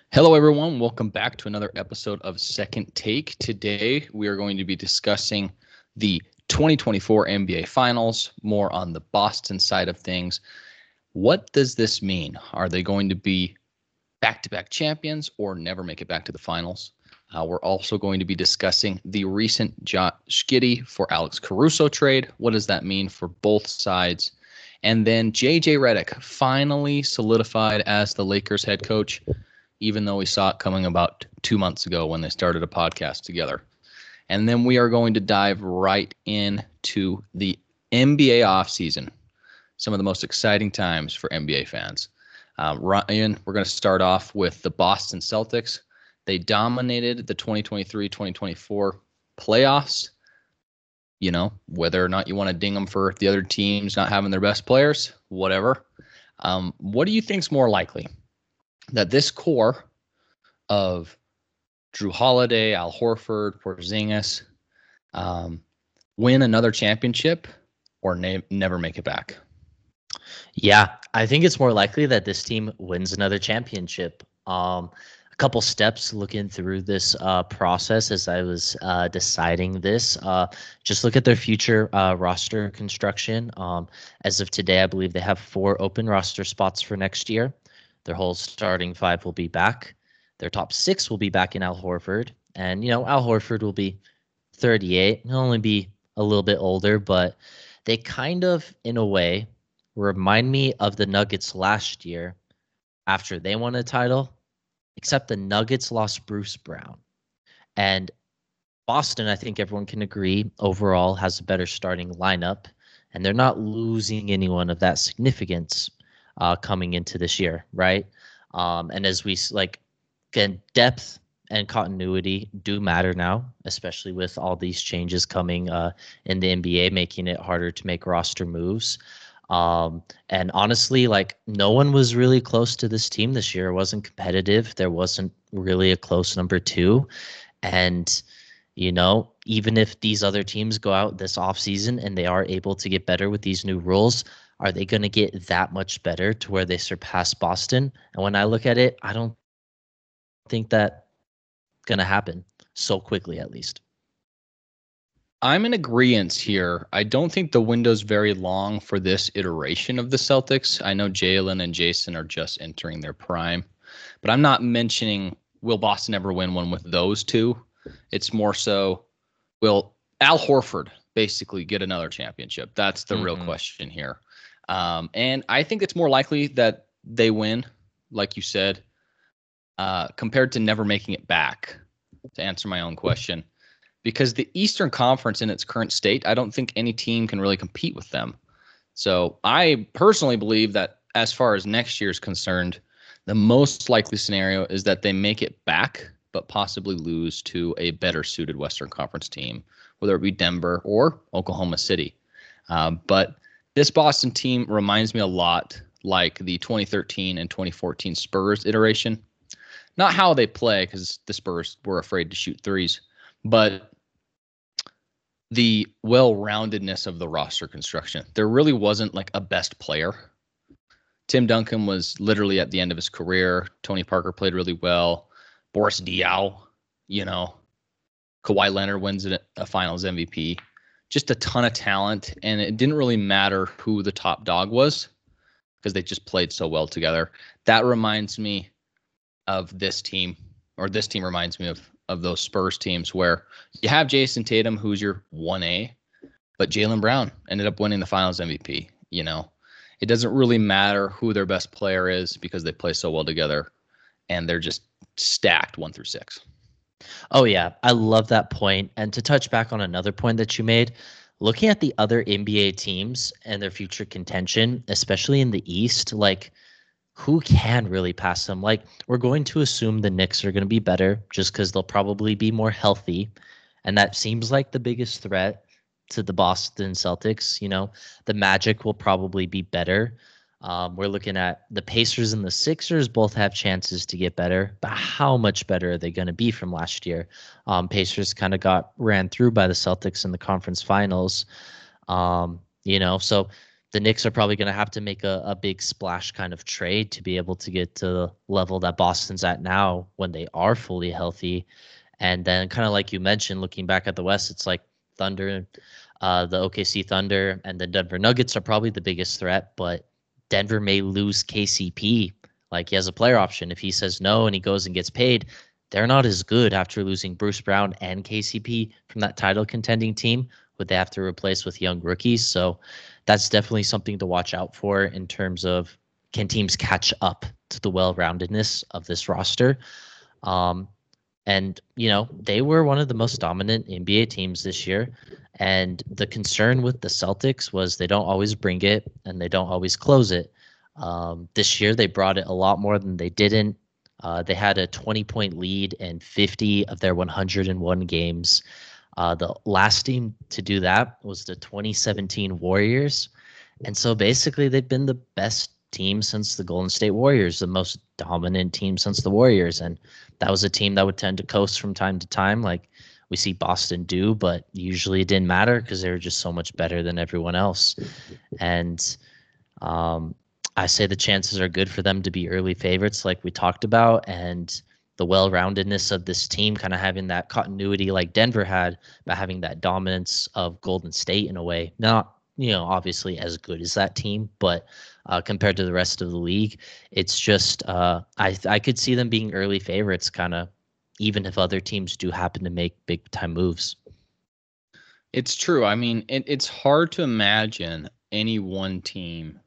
Hello, everyone. Welcome back to another episode of Second Take. Today, we are going to be discussing the 2024 NBA Finals, more on the Boston side of things. What does this mean? Are they going to be back-to-back champions or never make it back to the finals? We're also going to be discussing the recent Josh Giddey for Alex Caruso trade. What does that mean for both sides? And then JJ Redick finally solidified as the Lakers head coach, even though we saw it coming about 2 months ago when they started a podcast together. And then we are going to dive right into the NBA offseason, some of the most exciting times for NBA fans. Ryan, we're going to start off with the Boston Celtics. They dominated the 2023-2024 playoffs. You know, whether or not you want to ding them for the other teams not having their best players, whatever. What do you think is more likely? That this core of Drew Holiday, Al Horford, Porzingis win another championship or never make it back? Yeah, I think it's more likely that this team wins another championship. A couple steps looking through this process as I was deciding this. Just look at their future roster construction. As of today, I believe they have 4 open roster spots for next year. Their whole starting 5 will be back. Their top 6 will be back in Al Horford. And, Al Horford will be 38. He'll only be a little bit older, but they kind of, in a way, remind me of the Nuggets last year after they won a title, except the Nuggets lost Bruce Brown. And Boston, I think everyone can agree, overall has a better starting lineup, and they're not losing anyone of that significance coming into this year, right? And as we again, depth and continuity do matter now, especially with all these changes coming in the NBA, making it harder to make roster moves. And honestly, no one was really close to this team this year. It wasn't competitive. There wasn't really a close number 2. And, even if these other teams go out this offseason and they are able to get better with these new rules, are they going to get that much better to where they surpass Boston? And when I look at it, I don't think that's going to happen so quickly, at least. I'm in agreement here. I don't think the window's very long for this iteration of the Celtics. I know Jalen and Jason are just entering their prime, but I'm not mentioning will Boston ever win one with those two. It's more so, will Al Horford basically get another championship? That's the real question here. And I think it's more likely that they win, like you said, compared to never making it back, to answer my own question. Because the Eastern Conference in its current state, I don't think any team can really compete with them. So I personally believe that as far as next year is concerned, the most likely scenario is that they make it back, but possibly lose to a better suited Western Conference team, whether it be Denver or Oklahoma City. But this Boston team reminds me a lot like the 2013 and 2014 Spurs iteration. Not how they play, because the Spurs were afraid to shoot threes, but the well-roundedness of the roster construction. There really wasn't like a best player. Tim Duncan was literally at the end of his career. Tony Parker played really well. Boris Diaw, Kawhi Leonard wins a Finals MVP. Just a ton of talent, and it didn't really matter who the top dog was because they just played so well together. That reminds me of this team, or this team reminds me of those Spurs teams where you have Jason Tatum, who's your 1A, but Jaylen Brown ended up winning the Finals MVP. It doesn't really matter who their best player is because they play so well together, and they're just stacked 1 through 6. Oh, yeah. I love that point. And to touch back on another point that you made, looking at the other NBA teams and their future contention, especially in the East, who can really pass them? We're going to assume the Knicks are going to be better just because they'll probably be more healthy. And that seems like the biggest threat to the Boston Celtics. The Magic will probably be better. We're looking at the Pacers and the Sixers both have chances to get better, but how much better are they going to be from last year? Pacers kind of got ran through by the Celtics in the conference finals. So the Knicks are probably going to have to make a big splash kind of trade to be able to get to the level that Boston's at now when they are fully healthy. And then kind of like you mentioned, looking back at the West, it's like Thunder, the OKC Thunder and the Denver Nuggets are probably the biggest threat, but Denver may lose KCP. Like he has a player option. If he says no and he goes and gets paid, they're not as good after losing Bruce Brown and KCP from that title contending team. Would they have to replace with young rookies? So that's definitely something to watch out for in terms of can teams catch up to the well-roundedness of this roster. And, they were one of the most dominant NBA teams this year. And the concern with the Celtics was they don't always bring it and they don't always close it. This year, they brought it a lot more than they didn't. They had a 20-point lead in 50 of their 101 games. The last team to do that was the 2017 Warriors. And so basically, they've been the best team since the Golden State Warriors, the most dominant team since the Warriors. And that was a team that would tend to coast from time to time, like we see Boston do, but usually it didn't matter because they were just so much better than everyone else. And I say the chances are good for them to be early favorites, like we talked about, and the well-roundedness of this team kind of having that continuity like Denver had, but having that dominance of Golden State in a way. Not, obviously as good as that team, but compared to the rest of the league, it's just I could see them being early favorites, kind of, even if other teams do happen to make big-time moves. It's true. I mean, it's hard to imagine any one team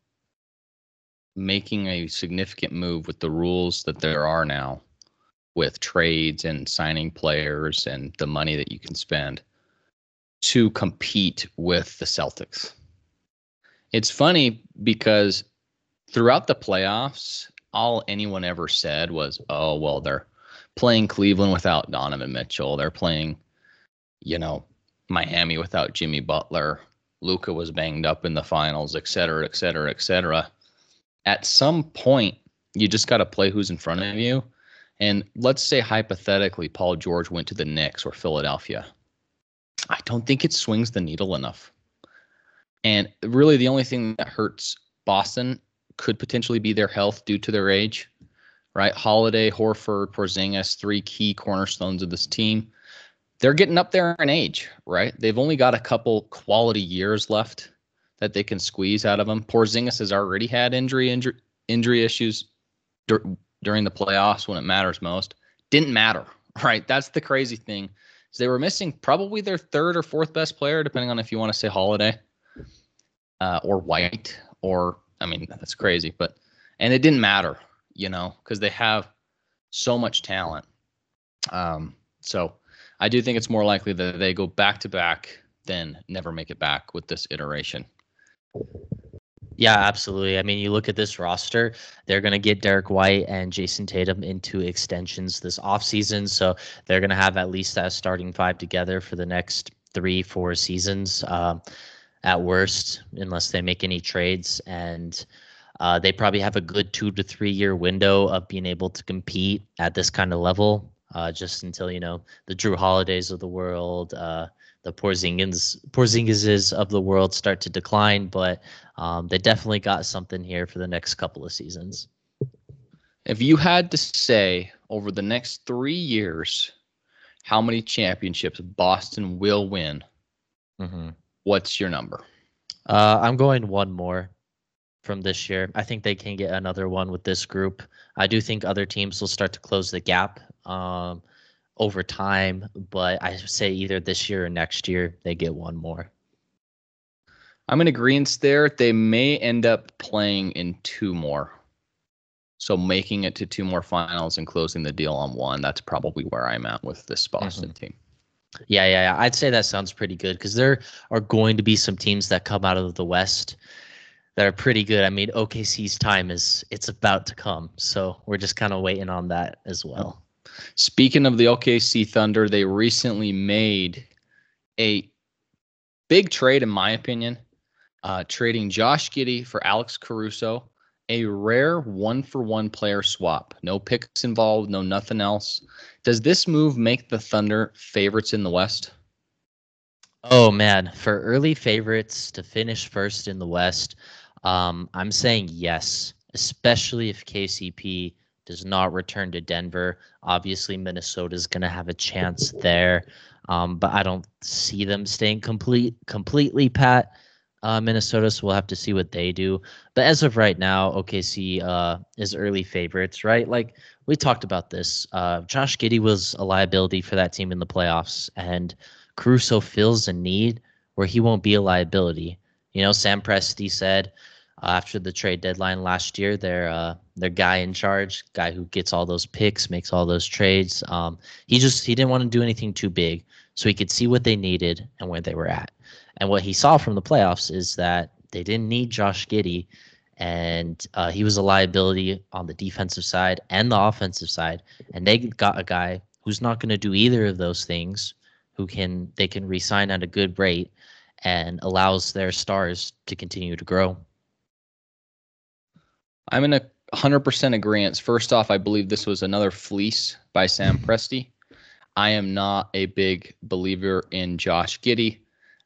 making a significant move with the rules that there are now, with trades and signing players and the money that you can spend to compete with the Celtics. It's funny because throughout the playoffs, all anyone ever said was, oh, well, they're playing Cleveland without Donovan Mitchell. They're playing, Miami without Jimmy Butler. Luka was banged up in the finals, et cetera, et cetera, et cetera. At some point, you just got to play who's in front of you. And let's say hypothetically, Paul George went to the Knicks or Philadelphia. I don't think it swings the needle enough. And really the only thing that hurts Boston could potentially be their health due to their age, right? Holiday, Horford, Porzingis, 3 key cornerstones of this team. They're getting up there in age, right? They've only got a couple quality years left that they can squeeze out of them. Porzingis has already had injury issues during the playoffs when it matters most. Didn't matter, right? That's the crazy thing. So they were missing probably their 3rd or 4th best player, depending on if you want to say Holiday or White, or, I mean, that's crazy. And it didn't matter, because they have so much talent. So I do think it's more likely that they go back to back than never make it back with this iteration. Yeah, absolutely. I mean, you look at this roster, they're going to get Derek White and Jason Tatum into extensions this offseason. So they're going to have at least that starting 5 together for the next 3-4 seasons at worst, unless they make any trades. And they probably have a good 2 to 3 year window of being able to compete at this kind of level, just until, the Drew Holidays of the world, the Porzingises of the world start to decline, but they definitely got something here for the next couple of seasons. If you had to say over the next 3 years how many championships Boston will win, what's your number? I'm going 1 more from this year. I think they can get another one with this group. I do think other teams will start to close the gap over time, but I say either this year or next year they get 1 more. I'm in agreement there. They may end up playing in 2 more. So making it to 2 more finals and closing the deal on 1, that's probably where I'm at with this Boston team. Yeah. I'd say that sounds pretty good because there are going to be some teams that come out of the West that are pretty good. I mean, OKC's time it's about to come. So we're just kind of waiting on that as well. Speaking of the OKC Thunder, they recently made a big trade, in my opinion, trading Josh Giddey for Alex Caruso, a rare 1-for-1 player swap. No picks involved, no nothing else. Does this move make the Thunder favorites in the West? Oh, man. For early favorites to finish first in the West, I'm saying yes, especially if KCP does not return to Denver. Obviously, Minnesota is going to have a chance there, but I don't see them staying completely pat. Minnesota, so we'll have to see what they do. But as of right now, OKC is early favorites, right? Like we talked about this. Josh Giddey was a liability for that team in the playoffs, and Caruso fills a need where he won't be a liability. You know, Sam Presti said after the trade deadline last year, their guy in charge, guy who gets all those picks, makes all those trades. He didn't want to do anything too big, so he could see what they needed and where they were at. And what he saw from the playoffs is that they didn't need Josh Giddey, and he was a liability on the defensive side and the offensive side. And they got a guy who's not going to do either of those things, they can re-sign at a good rate and allows their stars to continue to grow. I'm in 100% agreement. First off, I believe this was another fleece by Sam Presti. I am not a big believer in Josh Giddey.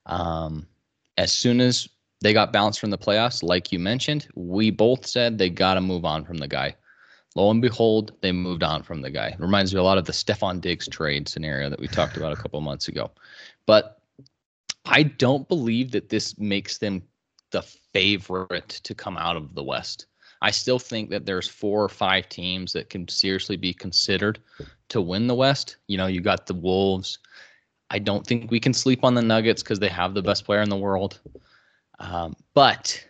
As soon as they got bounced from the playoffs, like you mentioned, we both said they got to move on from the guy. Lo and behold, they moved on from the guy. It reminds me a lot of the Stephon Diggs trade scenario that we talked about a couple of months ago. But I don't believe that this makes them the favorite to come out of the West. I still think that there's 4 or 5 teams that can seriously be considered to win the West. You know, you got the Wolves. I don't think we can sleep on the Nuggets because they have the best player in the world. But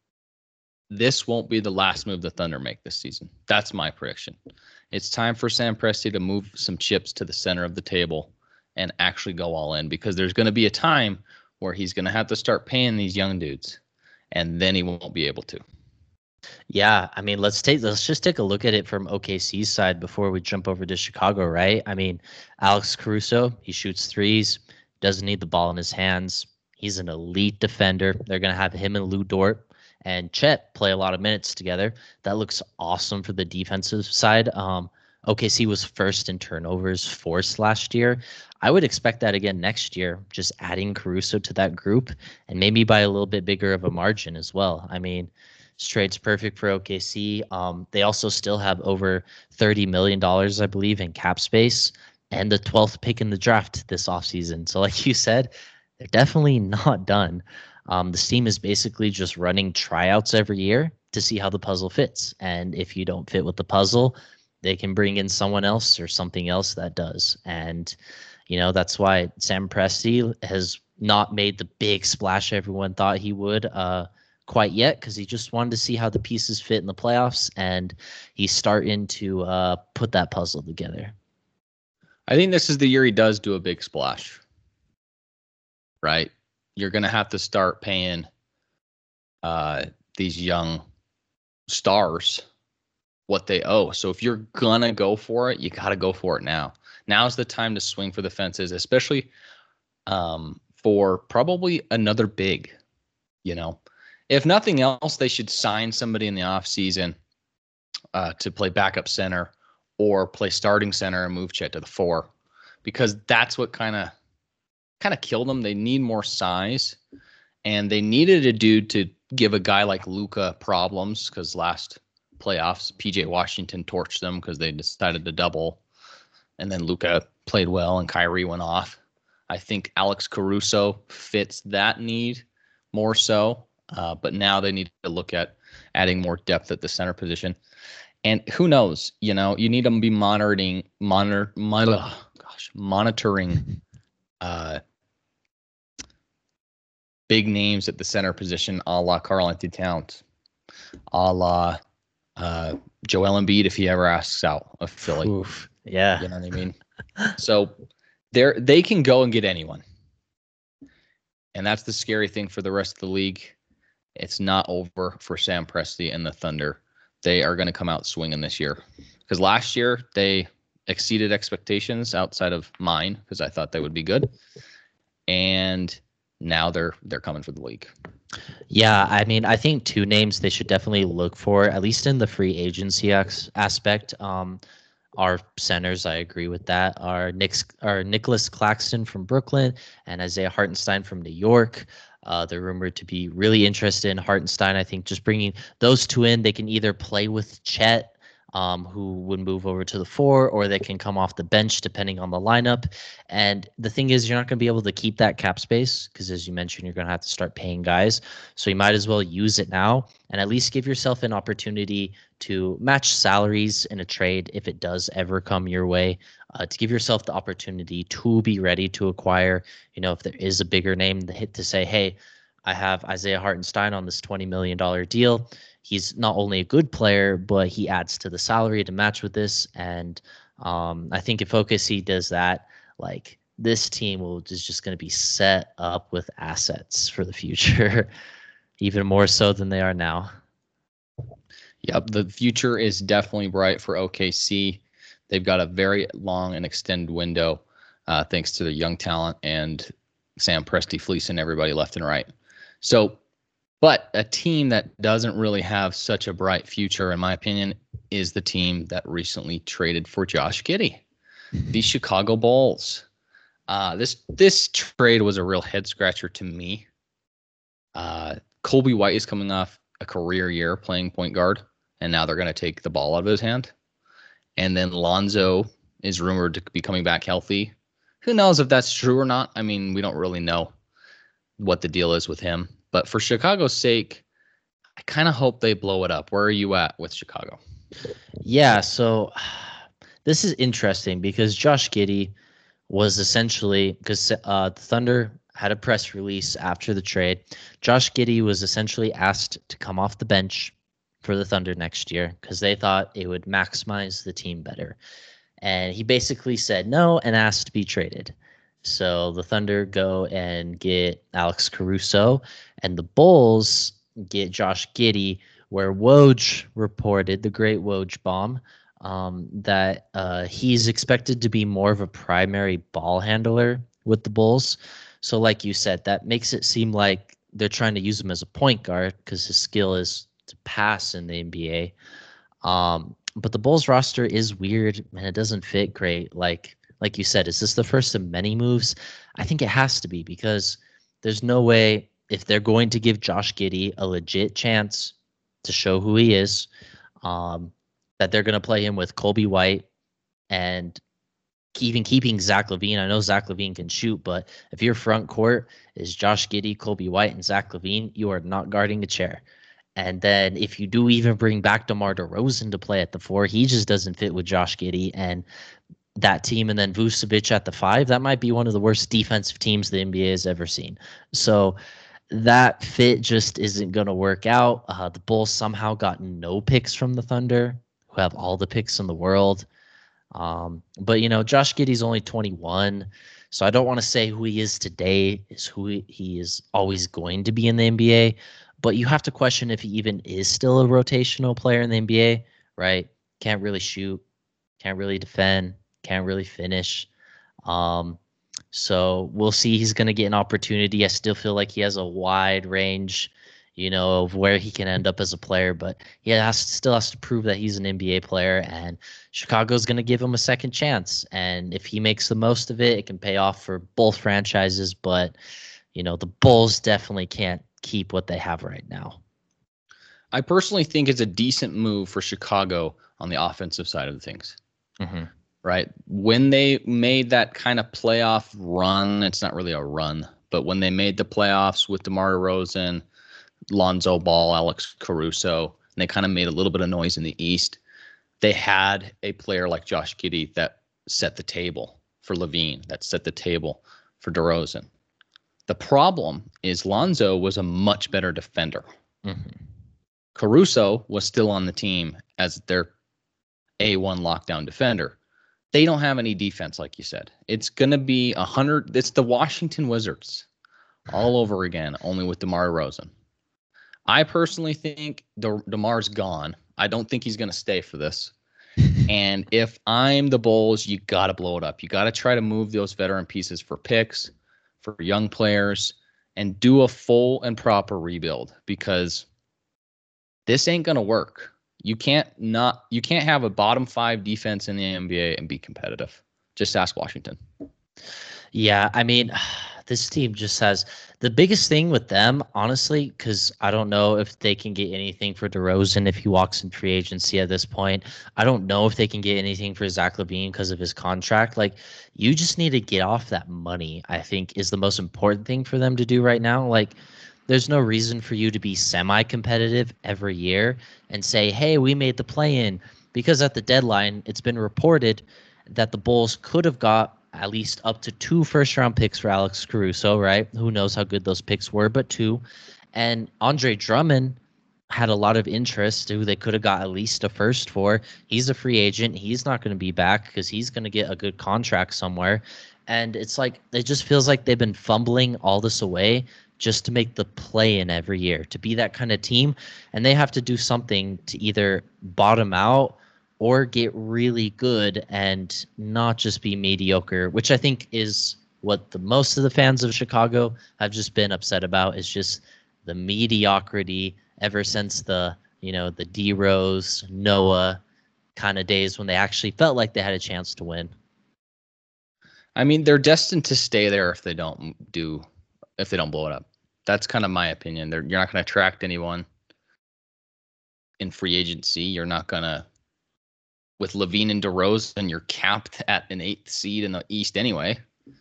this won't be the last move the Thunder make this season. That's my prediction. It's time for Sam Presti to move some chips to the center of the table and actually go all in, because there's going to be a time where he's going to have to start paying these young dudes, and then he won't be able to. Yeah, I mean, let's just take a look at it from OKC's side before we jump over to Chicago, right? I mean, Alex Caruso, he shoots threes, doesn't need the ball in his hands. He's an elite defender. They're going to have him and Lou Dort and Chet play a lot of minutes together. That looks awesome for the defensive side. OKC was first in turnovers forced last year. I would expect that again next year, just adding Caruso to that group and maybe by a little bit bigger of a margin as well. I mean, trade's perfect for OKC. They also still have over $30 million, I believe, in cap space and the 12th pick in the draft this offseason. So like you said, they're definitely not done. This team is basically just running tryouts every year to see how the puzzle fits. And if you don't fit with the puzzle, they can bring in someone else or something else that does. And, you know, that's why Sam Presti has not made the big splash everyone thought he would quite yet, because he just wanted to see how the pieces fit in the playoffs, and he's starting to put that puzzle together. I think this is the year he does do a big splash, right? You're going to have to start paying these young stars what they owe. So if you're going to go for it, you got to go for it now. Now's the time to swing for the fences, especially for probably another big, you know. If nothing else, they should sign somebody in the offseason to play backup center or play starting center and move Chet to the 4, because that's what kind of killed them. They need more size, and they needed a dude to give a guy like Luka problems, because last playoffs, PJ Washington torched them because they decided to double, and then Luka played well and Kyrie went off. I think Alex Caruso fits that need more so. But now they need to look at adding more depth at the center position. And who knows, you know, you need to be monitoring big names at the center position, a la Karl-Anthony Towns, a la Joel Embiid if he ever asks out of Philly. Oof, yeah. You know what I mean? So they can go and get anyone. And that's the scary thing for the rest of the league. It's not over for Sam Presti and the Thunder. They are going to come out swinging this year, because last year they exceeded expectations outside of mine, because I thought they would be good. And now they're coming for the league. Yeah, I mean, I think 2 names they should definitely look for, at least in the free agency aspect. Our centers, I agree with that, are Nicholas Claxton from Brooklyn and Isaiah Hartenstein from New York. They're rumored to be really interested in Hartenstein. I think just bringing those two in, they can either play with Chet, who would move over to the 4, or they can come off the bench depending on the lineup. And the thing is, you're not going to be able to keep that cap space because, as you mentioned, you're going to have to start paying guys. So you might as well use it now and at least give yourself an opportunity to match salaries in a trade if it does ever come your way, to give yourself the opportunity to be ready to acquire, if there is a bigger name, the hit to say, hey, I have Isaiah Hartenstein on this $20 million deal. He's not only a good player, but he adds to the salary to match with this. And I think if OKC does that, like, this team is just going to be set up with assets for the future, even more so than they are now. Yep, the future is definitely bright for OKC. They've got a very long and extended window, thanks to the young talent and Sam Presti fleecing everybody left and right. So, but a team that doesn't really have such a bright future, in my opinion, is the team that recently traded for Josh Giddey, the Chicago Bulls. This trade was a real head scratcher to me. Colby White is coming off a career year playing point guard, and now they're going to take the ball out of his hand. And then Lonzo is rumored to be coming back healthy. Who knows if that's true or not? I mean, we don't really know what the deal is with him. But for Chicago's sake, I kind of hope they blow it up. Where are you at with Chicago? Yeah, so this is interesting because Josh Giddey was essentially, because the Thunder had a press release after the trade. Josh Giddey was essentially asked to come off the bench for the Thunder next year because they thought it would maximize the team better. And he basically said no and asked to be traded. So the Thunder go and get Alex Caruso, and the Bulls get Josh Giddey, where Woj reported, the great Woj bomb, that he's expected to be more of a primary ball handler with the Bulls. So like you said, that makes it seem like they're trying to use him as a point guard because his skill is to pass in the NBA. But the Bulls roster is weird and it doesn't fit great. Like you said, is this the first of many moves? I think it has to be because there's no way, if they're going to give Josh Giddey a legit chance to show who he is, that they're going to play him with Colby White and even keeping Zach LaVine. I know Zach LaVine can shoot, but if your front court is Josh Giddey, Colby White, and Zach LaVine, you are not guarding a chair. And then if you do even bring back DeMar DeRozan to play at the 4, he just doesn't fit with Josh Giddey and that team. And then Vucevic at the 5, that might be one of the worst defensive teams the NBA has ever seen. So that fit just isn't going to work out. The Bulls somehow got no picks from the Thunder, who have all the picks in the world. But, Josh Giddey's only 21, so I don't want to say who he is today is who he is always going to be in the NBA. But you have to question if he even is still a rotational player in the NBA, right? Can't really shoot, can't really defend, can't really finish. So we'll see. He's going to get an opportunity. I still feel like he has a wide range, of where he can end up as a player. But he still has to prove that he's an NBA player. And Chicago's going to give him a second chance. And if he makes the most of it, it can pay off for both franchises. But, the Bulls definitely can't keep what they have right now. I personally think it's a decent move for Chicago on the offensive side of things. Mm-hmm. Right? When they made that kind of playoff run, it's not really a run, but when they made the playoffs with DeMar DeRozan, Lonzo Ball, Alex Caruso, and they kind of made a little bit of noise in the East, they had a player like Josh Giddey that set the table for LaVine, that set the table for DeRozan. The problem is Lonzo was a much better defender. Mm-hmm. Caruso was still on the team as their A1 lockdown defender. They don't have any defense, like you said. It's going to be 100. It's the Washington Wizards all over again, only with DeMar DeRozan. I personally think DeMar's gone. I don't think he's going to stay for this. And if I'm the Bulls, you got to blow it up. You got to try to move those veteran pieces for picks, for young players, and do a full and proper rebuild because this ain't going to work. You can't have a bottom 5 defense in the NBA and be competitive. Just ask Washington. Yeah, I mean, this team just has the biggest thing with them, honestly, because I don't know if they can get anything for DeRozan if he walks in free agency at this point. I don't know if they can get anything for Zach LaVine because of his contract. Like, you just need to get off that money, I think, is the most important thing for them to do right now. Like, there's no reason for you to be semi-competitive every year and say, hey, we made the play-in, because at the deadline, it's been reported that the Bulls could have got at least up to 2 first-round picks for Alex Caruso, right? Who knows how good those picks were, but 2. And Andre Drummond had a lot of interest who they could have got at least a first for. He's a free agent. He's not going to be back because he's going to get a good contract somewhere. And it's like, it just feels like they've been fumbling all this away just to make the play in every year, to be that kind of team. And they have to do something to either bottom out or get really good and not just be mediocre, which I think is what the most of the fans of Chicago have just been upset about, is just the mediocrity ever since the D Rose, Noah kind of days when they actually felt like they had a chance to win. I mean, they're destined to stay there if they don't blow it up. That's kind of my opinion. You're not going to attract anyone in free agency. You're not going to, with LaVine and DeRozan, you're capped at an 8th seed in the East anyway.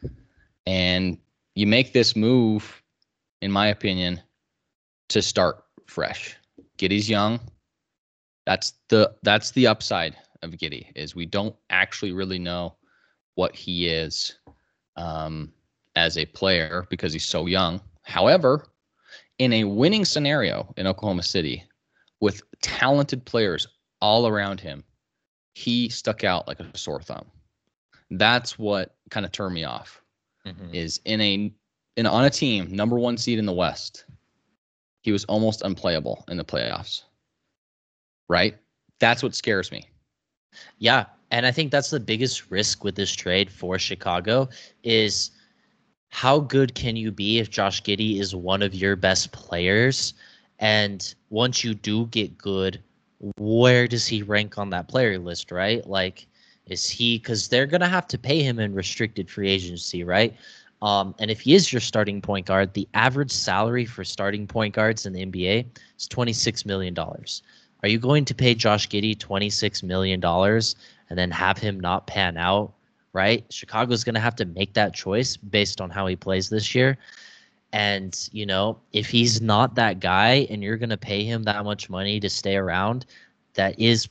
And you make this move, in my opinion, to start fresh. Giddey's young. That's the upside of Giddey, is we don't actually really know what he is as a player because he's so young. However, in a winning scenario in Oklahoma City with talented players all around him, he stuck out like a sore thumb. That's what kind of turned me off. Is on a team number 1 seed in the West, he was almost unplayable in the playoffs. Right? That's what scares me. Yeah, and I think that's the biggest risk with this trade for Chicago is how good can you be if Josh Giddey is one of your best players? And once you do get good, where does he rank on that player list, right? Like, is he, because they're going to have to pay him in restricted free agency, right? And if he is your starting point guard, the average salary for starting point guards in the NBA is $26 million. Are you going to pay Josh Giddey $26 million and then have him not pan out, right? Chicago's going to have to make that choice based on how he plays this year. And, if he's not that guy and you're going to pay him that much money to stay around, that's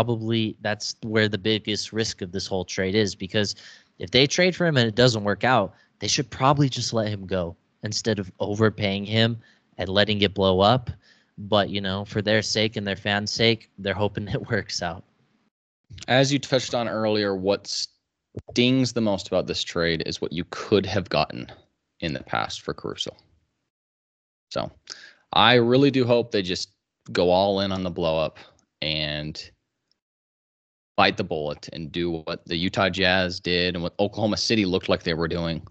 where the biggest risk of this whole trade is. Because if they trade for him and it doesn't work out, they should probably just let him go instead of overpaying him and letting it blow up. But, for their sake and their fans' sake, they're hoping it works out. As you touched on earlier, what stings the most about this trade is what you could have gotten in the past for Caruso. So I really do hope they just go all in on the blow up and bite the bullet and do what the Utah Jazz did and what Oklahoma City looked like they were doing,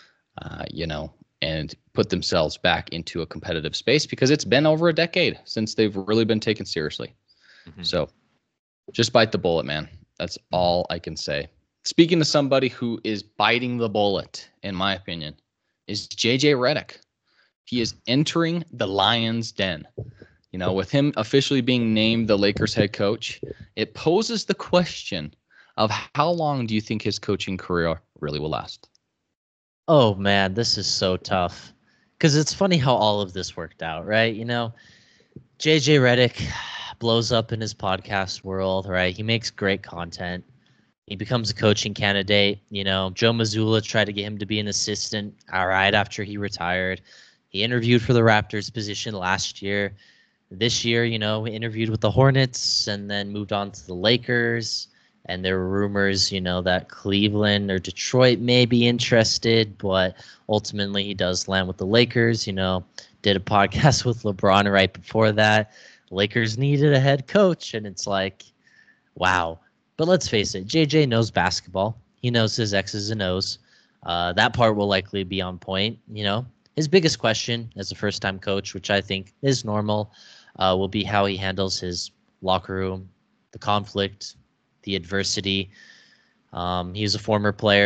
and put themselves back into a competitive space, because it's been over a decade since they've really been taken seriously. So just bite the bullet, man. That's all I can say. Speaking to somebody who is biting the bullet, in my opinion, is JJ Redick. He is entering the Lions' den. With him officially being named the Lakers head coach, it poses the question of how long do you think his coaching career really will last? Oh, man, this is so tough. Because it's funny how all of this worked out, right? JJ Redick blows up in his podcast world, right? He makes great content. He becomes a coaching candidate. Joe Mazzulla tried to get him to be an assistant, all right, after he retired. He interviewed for the Raptors position last year. This year, he interviewed with the Hornets and then moved on to the Lakers. And there were rumors, that Cleveland or Detroit may be interested, but ultimately he does land with the Lakers. Did a podcast with LeBron right before that. Lakers needed a head coach, and it's like, wow. But let's face it, JJ knows basketball. He knows his X's and O's. That part will likely be on point. His biggest question as a first-time coach, which I think is normal, will be how he handles his locker room, the conflict, the adversity. He was a former player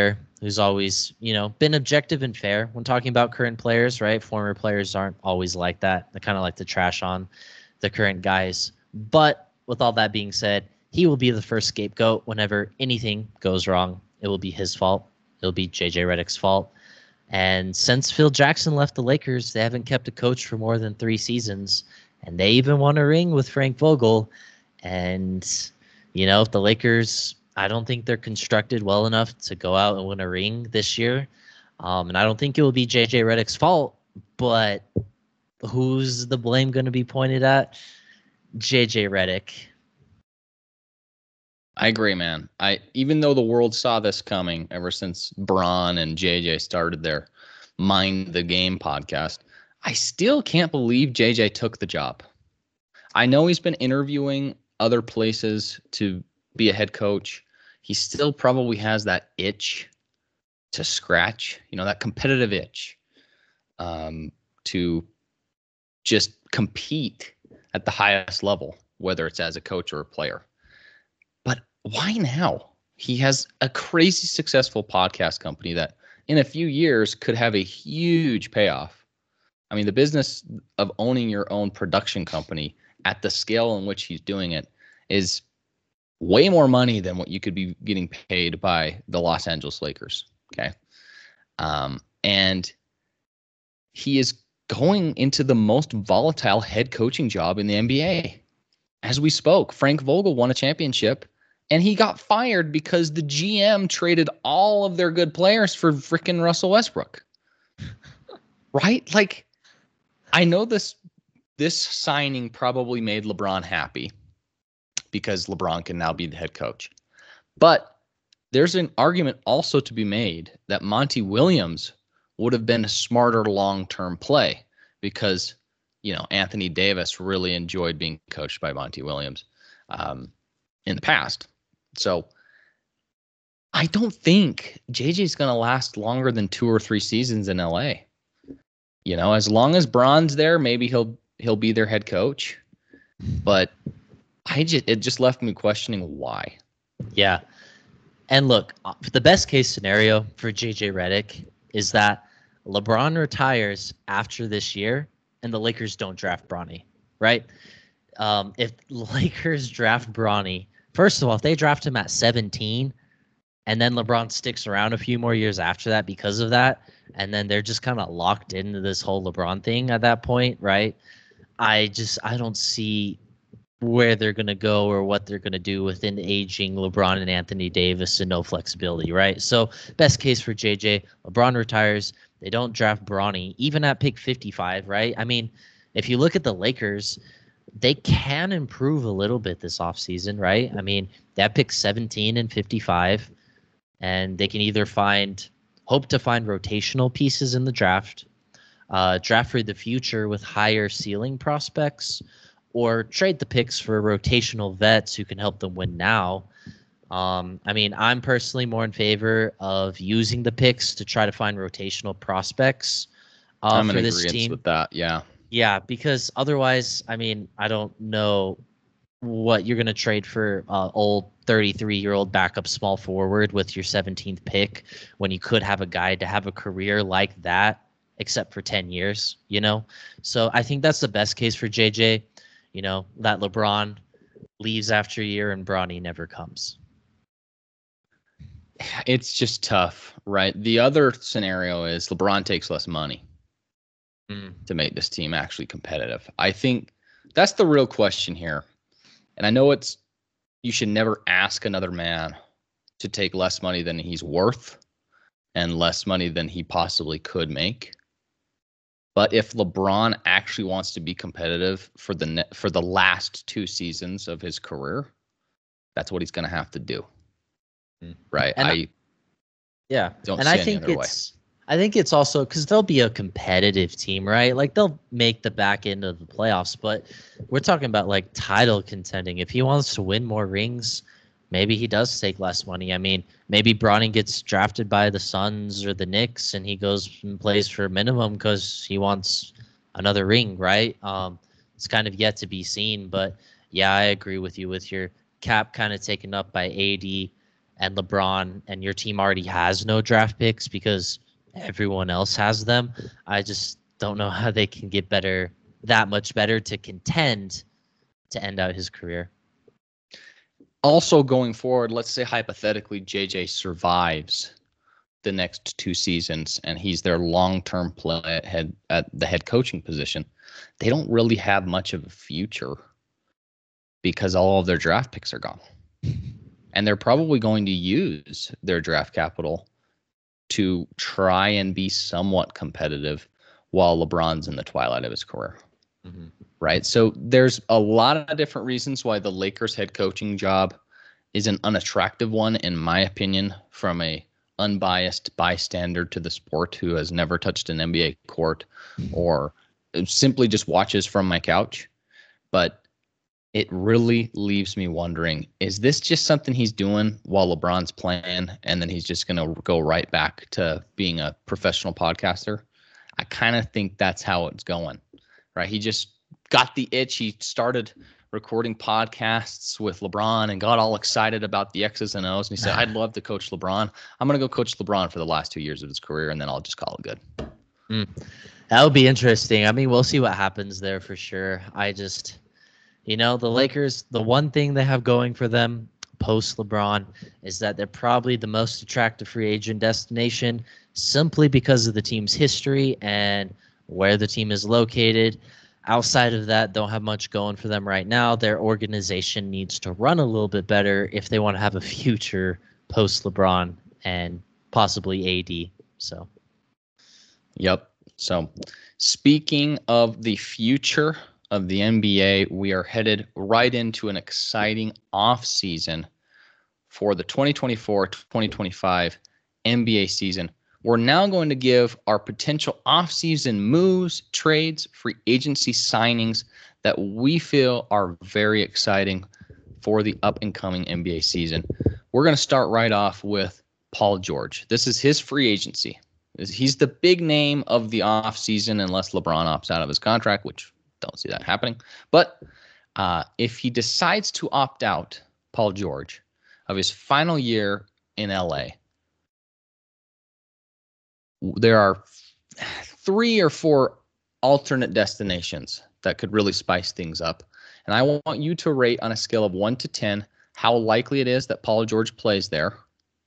who's always, been objective and fair when talking about current players, right? Former players aren't always like that. They kind of like to trash on the current guys. But with all that being said, he will be the first scapegoat whenever anything goes wrong. It will be his fault. It'll be JJ Redick's fault. And since Phil Jackson left the Lakers, they haven't kept a coach for more than 3 seasons. And they even won a ring with Frank Vogel. And, if the Lakers, I don't think they're constructed well enough to go out and win a ring this year. And I don't think it will be JJ Redick's fault. But who's the blame going to be pointed at? JJ Redick. I agree, man. Even though the world saw this coming ever since Bron and JJ started their Mind the Game podcast, I still can't believe JJ took the job. I know he's been interviewing other places to be a head coach. He still probably has that itch to scratch, that competitive itch to just compete at the highest level, whether it's as a coach or a player. But why now? He has a crazy successful podcast company that in a few years could have a huge payoff. I mean, the business of owning your own production company at the scale in which he's doing it is way more money than what you could be getting paid by the Los Angeles Lakers. Okay. And he is going into the most volatile head coaching job in the NBA. As we spoke, Frank Vogel won a championship and he got fired because the GM traded all of their good players for freaking Russell Westbrook. Right? Like, I know this signing probably made LeBron happy because LeBron can now be the head coach. But there's an argument also to be made that Monty Williams would have been a smarter long-term play because, Anthony Davis really enjoyed being coached by Monty Williams in the past. So I don't think JJ's going to last longer than 2 or 3 seasons in LA. As long as Bron's there, maybe he'll be their head coach. But it just left me questioning why. Yeah. And look, the best case scenario for JJ Redick is that LeBron retires after this year and the Lakers don't draft Bronny, right? If Lakers draft Bronny, first of all, if they draft him at 17 and then LeBron sticks around a few more years after that because of that, and then they're just kind of locked into this whole LeBron thing at that point, right? I don't see where they're going to go or what they're going to do with an aging LeBron and Anthony Davis and no flexibility, right? So best case for JJ, LeBron retires. They don't draft Bronny, even at pick 55, right? I mean, if you look at the Lakers, they can improve a little bit this offseason, right? I mean, they have pick 17 and 55, and they can either hope to find rotational pieces in the draft, draft for the future with higher ceiling prospects, or trade the picks for rotational vets who can help them win now. I mean, I'm personally more in favor of using the picks to try to find rotational prospects I'm for in this agreement team. with that, yeah. Yeah, because otherwise, I mean, I don't know what you're going to trade for old 33-year-old backup small forward with your 17th pick when you could have a guy to have a career like that, except for 10 years, So I think that's the best case for JJ, that LeBron leaves after a year and Bronny never comes. It's just tough, right? The other scenario is LeBron takes less money to make this team actually competitive. I think that's the real question here. And I know you should never ask another man to take less money than he's worth and less money than he possibly could make. But if LeBron actually wants to be competitive for the last 2 seasons of his career, that's what he's going to have to do. Right. And I don't see any other way. I think it's also because they'll be a competitive team, right? Like they'll make the back end of the playoffs, but we're talking about like title contending. If he wants to win more rings, maybe he does take less money. I mean, maybe Bronny gets drafted by the Suns or the Knicks and he goes and plays for minimum because he wants another ring, right? It's kind of yet to be seen, but yeah, I agree with you with your cap kind of taken up by AD and LeBron and your team already has no draft picks because everyone else has them, I just don't know how they can get better, that much better to contend to end out his career. Also going forward, let's say hypothetically JJ survives the next 2 seasons and he's their long-term play at the head coaching position. They don't really have much of a future because all of their draft picks are gone. And they're probably going to use their draft capital to try and be somewhat competitive while LeBron's in the twilight of his career. Mm-hmm. Right? So there's a lot of different reasons why the Lakers head coaching job is an unattractive one, in my opinion, from a unbiased bystander to the sport who has never touched an NBA court or simply just watches from my couch. But it really leaves me wondering, is this just something he's doing while LeBron's playing and then he's just going to go right back to being a professional podcaster? I kind of think that's how it's going, right? He just got the itch. He started recording podcasts with LeBron and got all excited about the X's and O's. And he said, I'd love to coach LeBron. I'm going to go coach LeBron for the last 2 years of his career, and then I'll just call it good. That would be interesting. I mean, we'll see what happens there for sure. The Lakers, the one thing they have going for them post LeBron is that they're probably the most attractive free agent destination simply because of the team's history and where the team is located. Outside of that, don't have much going for them right now. Their organization needs to run a little bit better if they want to have a future post LeBron and possibly AD. So, yep. So, speaking of the future of the NBA, we are headed right into an exciting offseason for the 2024-2025 NBA season. We're now going to give our potential offseason moves, trades, free agency signings that we feel are very exciting for the up-and-coming NBA season. We're going to start right off with Paul George. This is his free agency. He's the big name of the offseason unless LeBron opts out of his contract, which don't see that happening. But if he decides to opt out, Paul George, of his final year in LA, there are 3 or 4 alternate destinations that could really spice things up. And I want you to rate on a scale of 1 to 10 how likely it is that Paul George plays there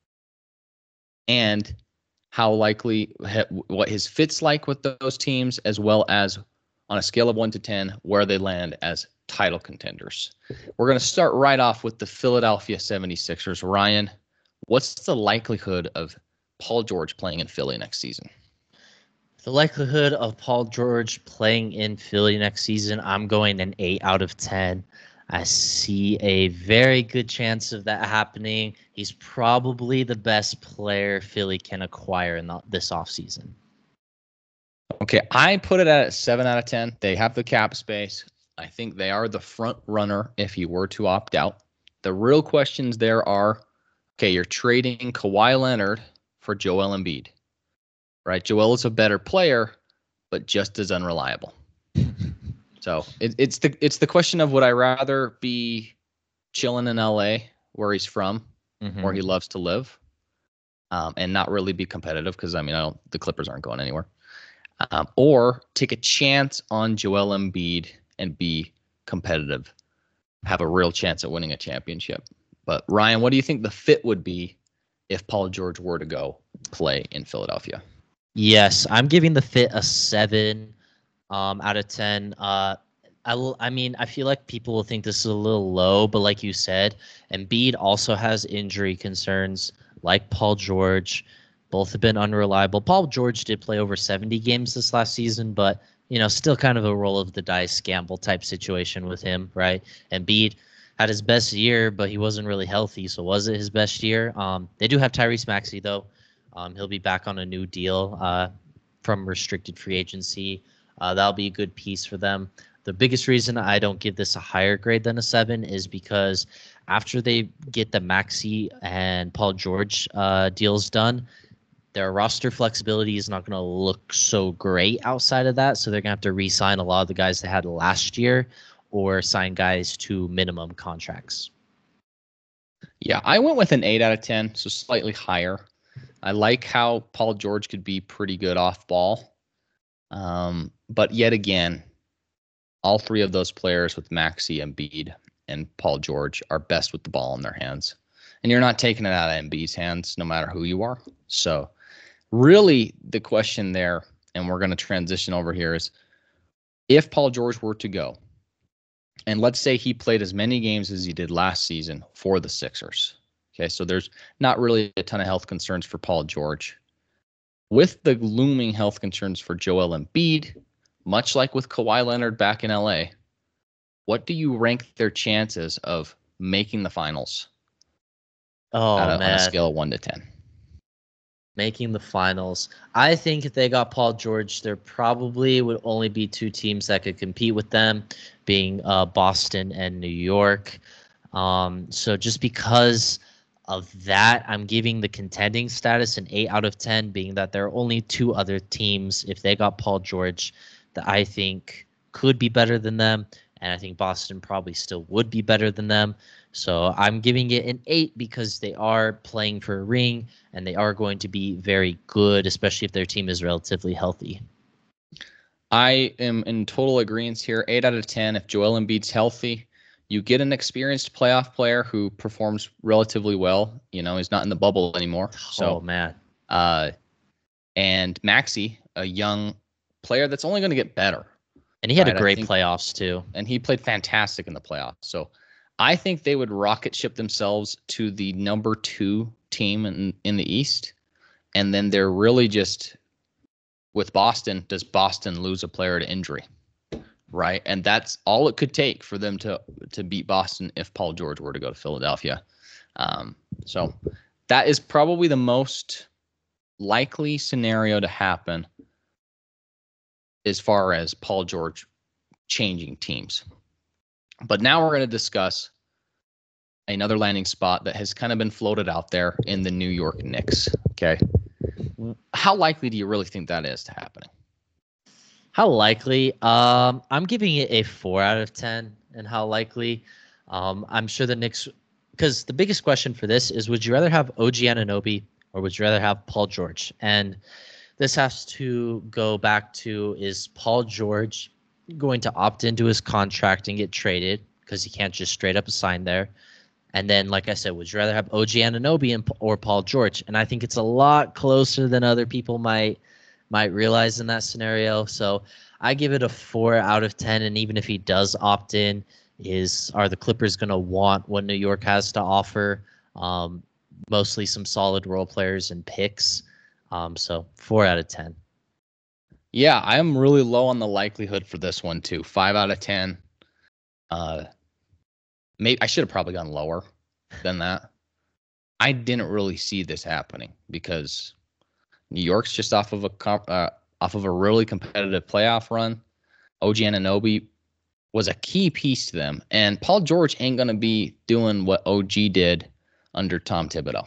and how likely what his fit's like with those teams, as well as on a scale of 1 to 10 where they land as title contenders. We're going to start right off with the Philadelphia 76ers. Ryan, what's the likelihood of Paul George playing in Philly next season? The likelihood of Paul George playing in Philly next season, I'm going an 8 out of 10. I see a very good chance of that happening. He's probably the best player Philly can acquire in this offseason. Okay, I put it at 7 out of 10. They have the cap space. I think they are the front runner if he were to opt out. The real questions there are, okay, you're trading Kawhi Leonard for Joel Embiid, right? Joel is a better player, but just as unreliable. So it's the question of, would I rather be chilling in LA where he's from, where he loves to live, and not really be competitive because the Clippers aren't going anywhere, or take a chance on Joel Embiid and be competitive, have a real chance at winning a championship. But Ryan, what do you think the fit would be if Paul George were to go play in Philadelphia? Yes, I'm giving the fit a 7 out of 10. I feel like people will think this is a little low, but like you said, Embiid also has injury concerns like Paul George. Both have been unreliable. Paul George did play over 70 games this last season, but still kind of a roll of the dice gamble type situation with him, right? Embiid had his best year, but he wasn't really healthy, so was it his best year? They do have Tyrese Maxey, though. He'll be back on a new deal from restricted free agency. That'll be a good piece for them. The biggest reason I don't give this a higher grade than a 7 is because after they get the Maxey and Paul George deals done, their roster flexibility is not going to look so great outside of that. So they're going to have to re-sign a lot of the guys they had last year or sign guys to minimum contracts. Yeah, I went with an 8 out of 10, so slightly higher. I like how Paul George could be pretty good off ball. But yet again, all three of those players with Maxey, Embiid, and Paul George are best with the ball in their hands. And you're not taking it out of Embiid's hands no matter who you are. So really the question there, and we're going to transition over here, is if Paul George were to go, and let's say he played as many games as he did last season for the Sixers. Okay, so there's not really a ton of health concerns for Paul George. With the looming health concerns for Joel Embiid, much like with Kawhi Leonard back in LA, what do you rank their chances of making the finals Oh, on a man. scale of 1 to 10? Making the finals. I think if they got Paul George, there probably would only be two teams that could compete with them, being Boston and New York. So just because of that, I'm giving the contending status an 8 out of 10, being that there are only two other teams, if they got Paul George, that I think could be better than them. And I think Boston probably still would be better than them. So I'm giving it an 8 because they are playing for a ring and they are going to be very good, especially if their team is relatively healthy. I am in total agreement here. 8 out of 10. If Joel Embiid's healthy, you get an experienced playoff player who performs relatively well. You know, he's not in the bubble anymore. So, man. And Maxey, a young player that's only going to get better. And he had a great playoffs too. And he played fantastic in the playoffs. So I think they would rocket ship themselves to the number 2 team in the East. And then they're really just with Boston. Does Boston lose a player to injury? Right. And that's all it could take for them to beat Boston if Paul George were to go to Philadelphia. So that is probably the most likely scenario to happen as far as Paul George changing teams. But now we're going to discuss another landing spot that has kind of been floated out there in the New York Knicks. Okay. How likely do you really think that is to happening? How likely? I'm giving it a 4 out of 10. And how likely? I'm sure the Knicks, because the biggest question for this is, would you rather have OG Anunoby or would you rather have Paul George? And this has to go back to, is Paul George going to opt into his contract and get traded because he can't just straight up sign there? And then, like I said, would you rather have OG Anunoby or Paul George? And I think it's a lot closer than other people might realize in that scenario. So I give it a 4 out of 10. And even if he does opt in, are the Clippers going to want what New York has to offer? Mostly some solid role players and picks. So 4 out of 10. Yeah, I am really low on the likelihood for this one too. 5 out of 10. Maybe I should have probably gone lower than that. I didn't really see this happening because New York's just off of a really competitive playoff run. OG Anunoby was a key piece to them, and Paul George ain't gonna be doing what OG did under Tom Thibodeau.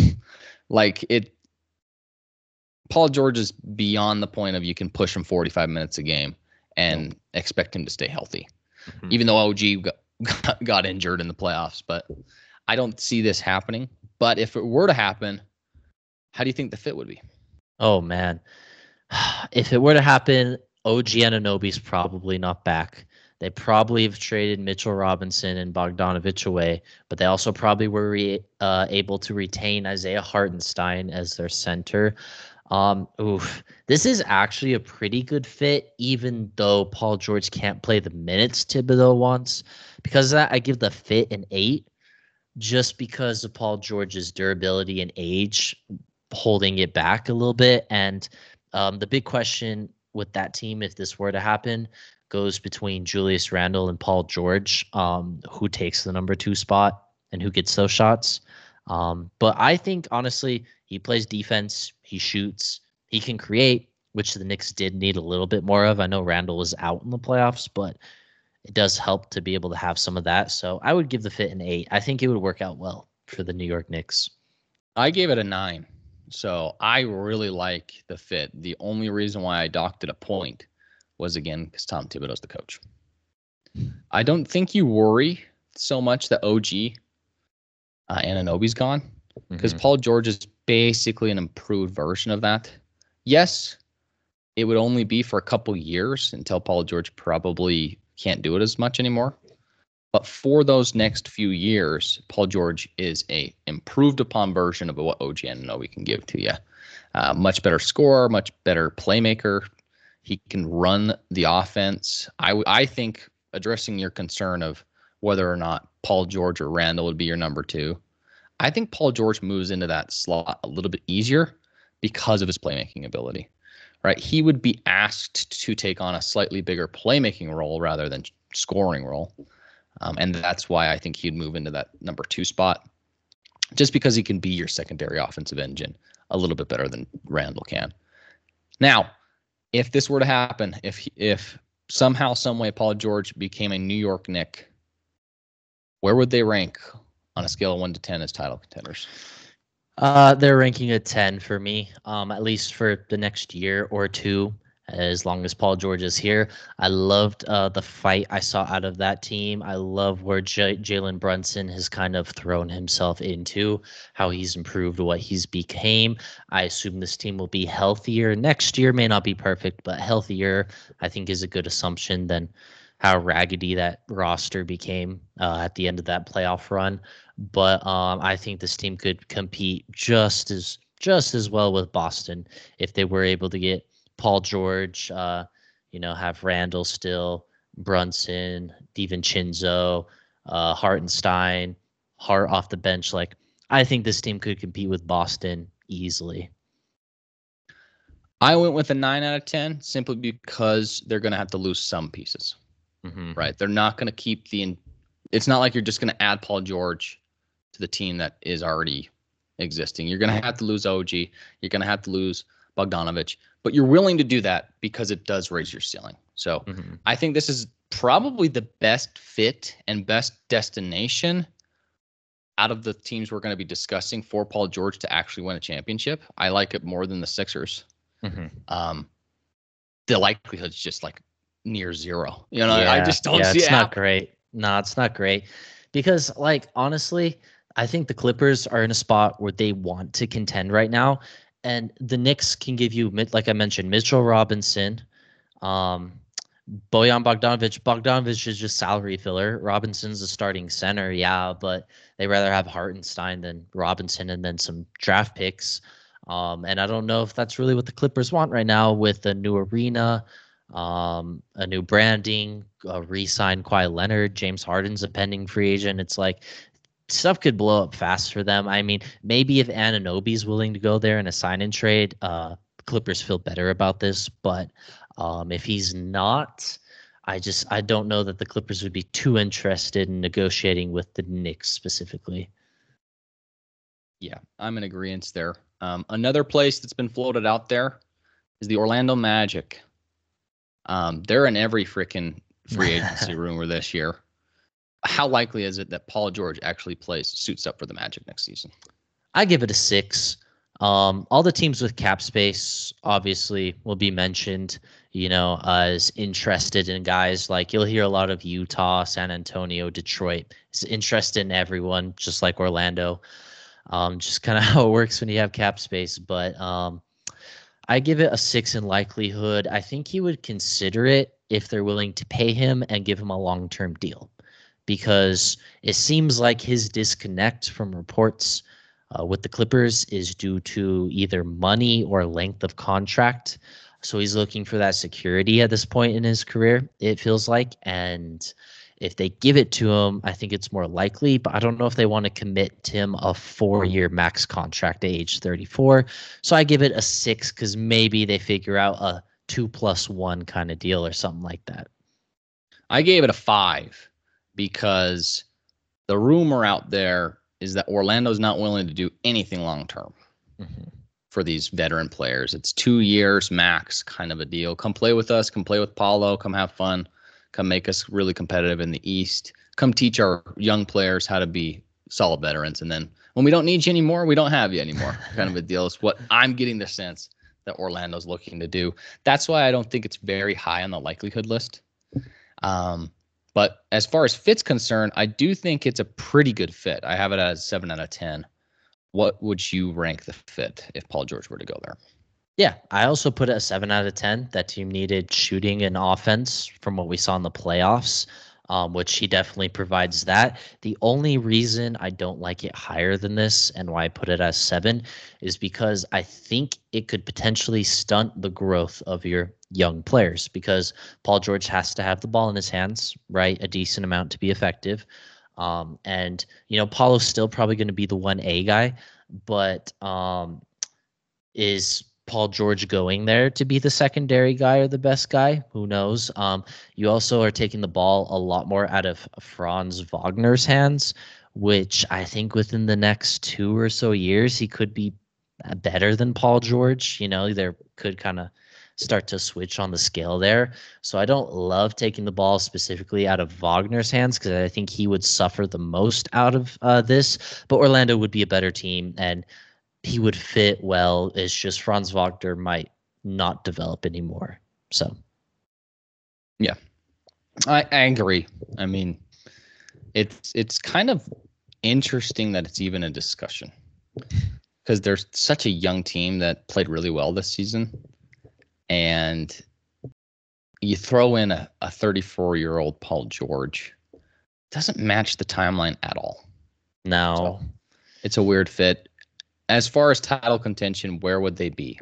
Paul George is beyond the point of you can push him 45 minutes a game and expect him to stay healthy, even though OG got injured in the playoffs. But I don't see this happening. But if it were to happen, how do you think the fit would be? Oh, man. If it were to happen, OG Anunoby's probably not back. They probably have traded Mitchell Robinson and Bogdanovich away, but they also probably were able to retain Isaiah Hartenstein as their center. This is actually a pretty good fit, even though Paul George can't play the minutes Thibodeau wants. Because of that, I give the fit an 8, just because of Paul George's durability and age holding it back a little bit. And the big question with that team, if this were to happen, goes between Julius Randle and Paul George, who takes the number 2 spot and who gets those shots. But I think, honestly, he plays defense, he shoots, he can create, which the Knicks did need a little bit more of. I know Randle was out in the playoffs, but it does help to be able to have some of that. So I would give the fit an 8. I think it would work out well for the New York Knicks. I gave it a 9. So I really like the fit. The only reason why I docked it a point was, again, because Tom Thibodeau's the coach. I don't think you worry so much that OG Anunoby's gone, because Mm-hmm. Paul George is basically an improved version of that. Yes, it would only be for a couple years until Paul George probably can't do it as much anymore. But for those next few years, Paul George is a improved upon version of what OG Anunoby can give to you. Much better scorer, much better playmaker. He can run the offense. I think, addressing your concern of whether or not Paul George or Randall would be your number two, I think Paul George moves into that slot a little bit easier because of his playmaking ability. Right? He would be asked to take on a slightly bigger playmaking role rather than scoring role. And that's why I think he'd move into that number two spot, just because he can be your secondary offensive engine a little bit better than Randall can. Now, if this were to happen, if somehow, some way Paul George became a New York Knick, where would they rank on a scale of 1 to 10 as title contenders? They're ranking a 10 for me, at least for the next year or two, as long as Paul George is here. I loved the fight I saw out of that team. I love where Jalen Brunson has kind of thrown himself into, how he's improved what he's became. I assume this team will be healthier next year. May not be perfect, but healthier, I think, is a good assumption than how raggedy that roster became at the end of that playoff run. But I think this team could compete just as well with Boston if they were able to get Paul George, have Randall still, Brunson, DiVincenzo, Hartenstein, Hart off the bench. Like, I think this team could compete with Boston easily. I went with a 9 out of 10 simply because they're going to have to lose some pieces. Mm-hmm. Right? They're not going to keep it's not like you're just going to add Paul George to the team that is already existing. You're going to have to lose OG. You're going to have to lose Bogdanovich, but you're willing to do that because it does raise your ceiling. So Mm-hmm. I think this is probably the best fit and best destination out of the teams we're going to be discussing for Paul George to actually win a championship. I like it more than the Sixers. Mm-hmm. The likelihood's just like near zero. I Yeah, just don't yeah, see it it's not happen. great. No, it's not great because, like, honestly, I think the Clippers are in a spot where they want to contend right now, and the Knicks can give you, like I mentioned, Mitchell Robinson, um, Bojan Bogdanovic. Bogdanovic is just salary filler. Robinson's a starting center, yeah, but they rather have Hartenstein than Robinson, and then some draft picks. And I don't know if that's really what the Clippers want right now with the new arena, a new branding, re-sign Kawhi Leonard, James Harden's a pending free agent. It's like stuff could blow up fast for them. I mean, maybe if Anunoby's willing to go there in a sign and trade, Clippers feel better about this. But if he's not, I don't know that the Clippers would be too interested in negotiating with the Knicks specifically. Yeah, I'm in agreement there. Another place that's been floated out there is the Orlando Magic. They're in every freaking free agency rumor this year. How likely is it that Paul George actually suits up for the Magic next season? I give it a 6. All the teams with cap space obviously will be mentioned, as interested in guys. Like, you'll hear a lot of Utah, San Antonio, Detroit. It's interested in everyone, just like Orlando. Just kind of how it works when you have cap space. But I give it a 6 in likelihood. I think he would consider it if they're willing to pay him and give him a long-term deal, because it seems like his disconnect from reports with the Clippers is due to either money or length of contract. So he's looking for that security at this point in his career, it feels like. And if they give it to him, I think it's more likely, but I don't know if they want to commit to him a 4-year max contract at age 34. So I give it a 6 because maybe they figure out a 2+1 kind of deal or something like that. I gave it a 5 because the rumor out there is that Orlando's not willing to do anything long term for these veteran players. It's 2 years max kind of a deal. Come play with us, come play with Paulo, come have fun, come make us really competitive in the East, come teach our young players how to be solid veterans. And then when we don't need you anymore, we don't have you anymore kind of a deal is what I'm getting the sense that Orlando's looking to do. That's why I don't think it's very high on the likelihood list. But as far as fit's concerned, I do think it's a pretty good fit. I have it as 7 out of 10. What would you rank the fit if Paul George were to go there? Yeah, I also put it a 7 out of 10. That team needed shooting and offense from what we saw in the playoffs, which he definitely provides that. The only reason I don't like it higher than this and why I put it as 7 is because I think it could potentially stunt the growth of your young players because Paul George has to have the ball in his hands, right? A decent amount to be effective. And, Paulo's still probably going to be the 1A guy, but is Paul George going there to be the secondary guy or the best guy? Who knows? You also are taking the ball a lot more out of Franz Wagner's hands, which I think within the next 2 or so years, he could be better than Paul George. There could kind of start to switch on the scale there. So I don't love taking the ball specifically out of Wagner's hands because I think he would suffer the most out of this. But Orlando would be a better team, and he would fit well. It's just Franz Wagner might not develop anymore. So, yeah, I agree. I mean, it's kind of interesting that it's even a discussion because there's such a young team that played really well this season, and you throw in a 34-year-old Paul George, doesn't match the timeline at all. No, so it's a weird fit. As far as title contention, where would they be?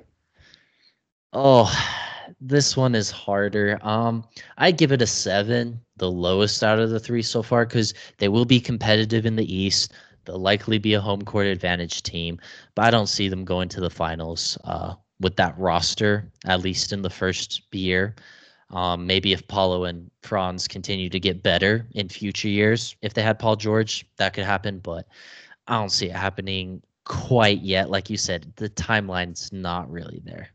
Oh, this one is harder. I give it a 7, the lowest out of the 3 so far, because they will be competitive in the East. They'll likely be a home court advantage team, but I don't see them going to the finals with that roster, at least in the first year. Maybe if Paulo and Franz continue to get better in future years, if they had Paul George, that could happen, but I don't see it happening quite yet. Like you said, the timeline's not really there.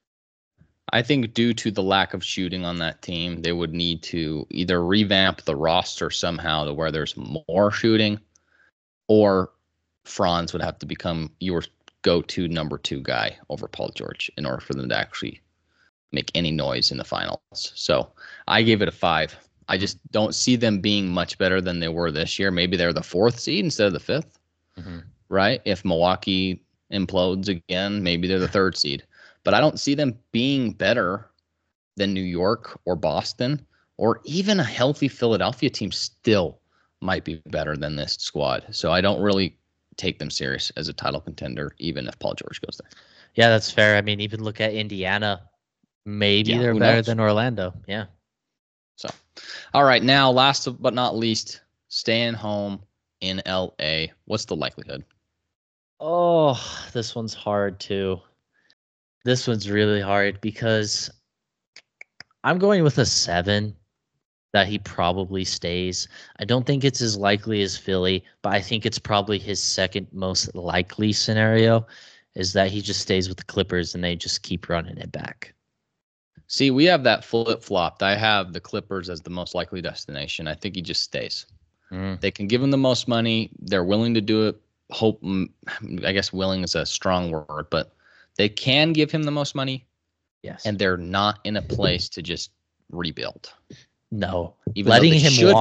I think due to the lack of shooting on that team, they would need to either revamp the roster somehow to where there's more shooting, or Franz would have to become your go-to number 2 guy over Paul George in order for them to actually make any noise in the finals. So I gave it a 5. I just don't see them being much better than they were this year. Maybe they're the 4th seed instead of the 5th. Mm-hmm. Right? If Milwaukee implodes again, maybe they're the 3rd seed. But I don't see them being better than New York or Boston, or even a healthy Philadelphia team still might be better than this squad. So I don't really take them serious as a title contender, even if Paul George goes there. Yeah, that's fair. I mean, even look at Indiana. Maybe they're better than Orlando. Yeah. So, all right. Now, last but not least, staying home in LA. What's the likelihood? Oh, this one's hard too. This one's really hard because I'm going with a 7 that he probably stays. I don't think it's as likely as Philly, but I think it's probably his second most likely scenario is that he just stays with the Clippers and they just keep running it back. See, we have that flip-flopped. I have the Clippers as the most likely destination. I think he just stays. They can give him the most money. They're willing to do it. I guess willing is a strong word, but they can give him the most money. Yes. And they're not in a place to just rebuild. No. Letting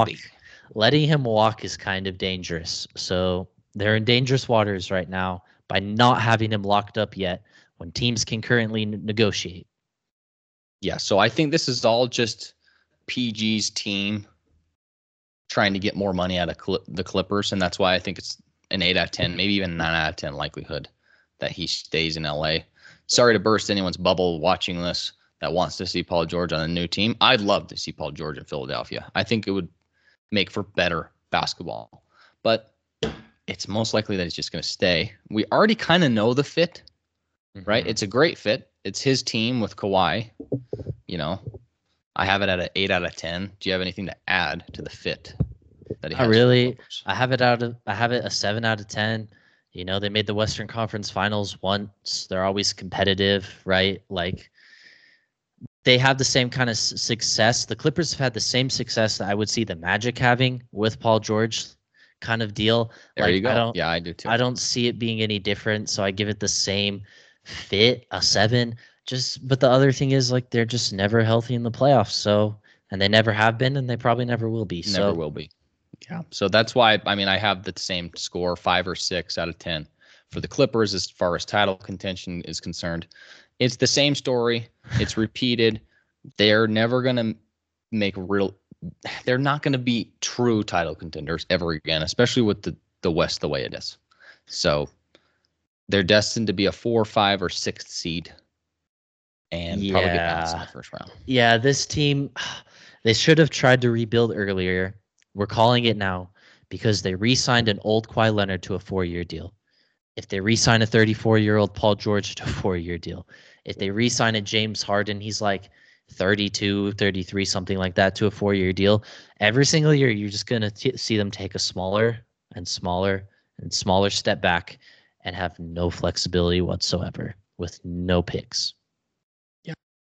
him walk is kind of dangerous. So they're in dangerous waters right now by not having him locked up yet when teams can currently negotiate. Yeah, so I think this is all just PG's team trying to get more money out of the Clippers, and that's why I think it's an 8 out of 10, maybe even 9 out of 10 likelihood that he stays in LA. Sorry to burst anyone's bubble watching this that wants to see Paul George on a new team. I'd love to see Paul George in Philadelphia. I think it would make for better basketball, but it's most likely that he's just going to stay. We already kind of know the fit, right? It's a great fit. It's his team with Kawhi. I have it at an 8 out of 10. Do you have anything to add to the fit that he has? I have it a 7 out of 10. They made the Western Conference Finals once. They're always competitive, right? Like they have the same kind of success. The Clippers have had the same success that I would see the Magic having with Paul George kind of deal. There you go. I do too. I don't see it being any different. So I give it the same fit, a 7. But the other thing is like they're just never healthy in the playoffs. So and they never have been, and they probably never will be. Never will be. Yeah. So that's why, I mean, I have the same score, 5 or 6 out of 10 for the Clippers as far as title contention is concerned. It's the same story. It's repeated. They're never going to make they're not going to be true title contenders ever again, especially with the West the way it is. So they're destined to be a 4, 5, or 6th seed and probably get bounced in the first round. Yeah, this team, they should have tried to rebuild earlier. We're calling it now because they re-signed an old Kawhi Leonard to a 4-year deal. If they re-sign a 34-year-old Paul George to a 4-year deal, if they re-sign a James Harden, he's like 32, 33, something like that, to a 4-year deal. Every single year, you're just going to see them take a smaller and smaller and smaller step back and have no flexibility whatsoever with no picks. Yeah.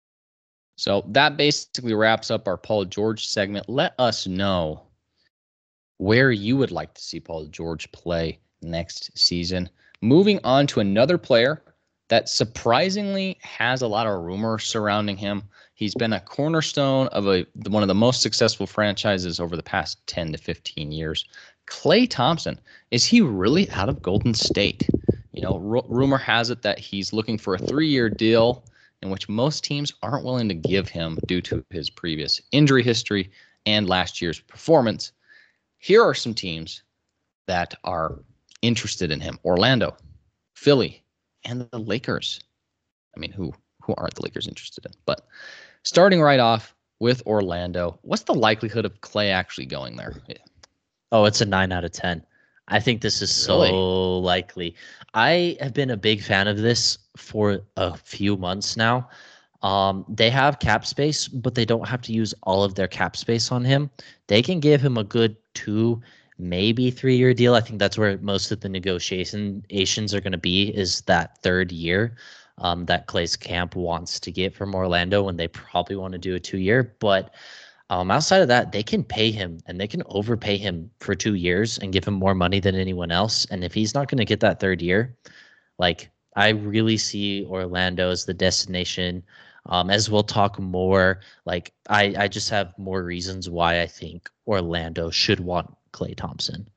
So that basically wraps up our Paul George segment. Let us know where you would like to see Paul George play next season. Moving on to another player that surprisingly has a lot of rumors surrounding him. He's been a cornerstone of one of the most successful franchises over the past 10 to 15 years. Klay Thompson. Is he really out of Golden State? You know, rumor has it that he's looking for a 3-year deal in which most teams aren't willing to give him due to his previous injury history and last year's performance. Here are some teams that are interested in him: Orlando, Philly, and the Lakers. I mean, who aren't the Lakers interested in? But starting right off with Orlando, what's the likelihood of Klay actually going there? Yeah. Oh, it's a 9 out of 10. I think this is so likely. I have been a big fan of this for a few months now. They have cap space, but they don't have to use all of their cap space on him. They can give him a good 2, maybe 3-year deal. I think that's where most of the negotiations are going to be, is that 3rd year that Klay's camp wants to get from Orlando, when they probably want to do a 2-year. But outside of that, they can pay him, and they can overpay him for 2 years and give him more money than anyone else. And if he's not going to get that 3rd year, like, I really see Orlando as the destination. As we'll talk more, like, I just have more reasons why I think Orlando should want Klay Thompson.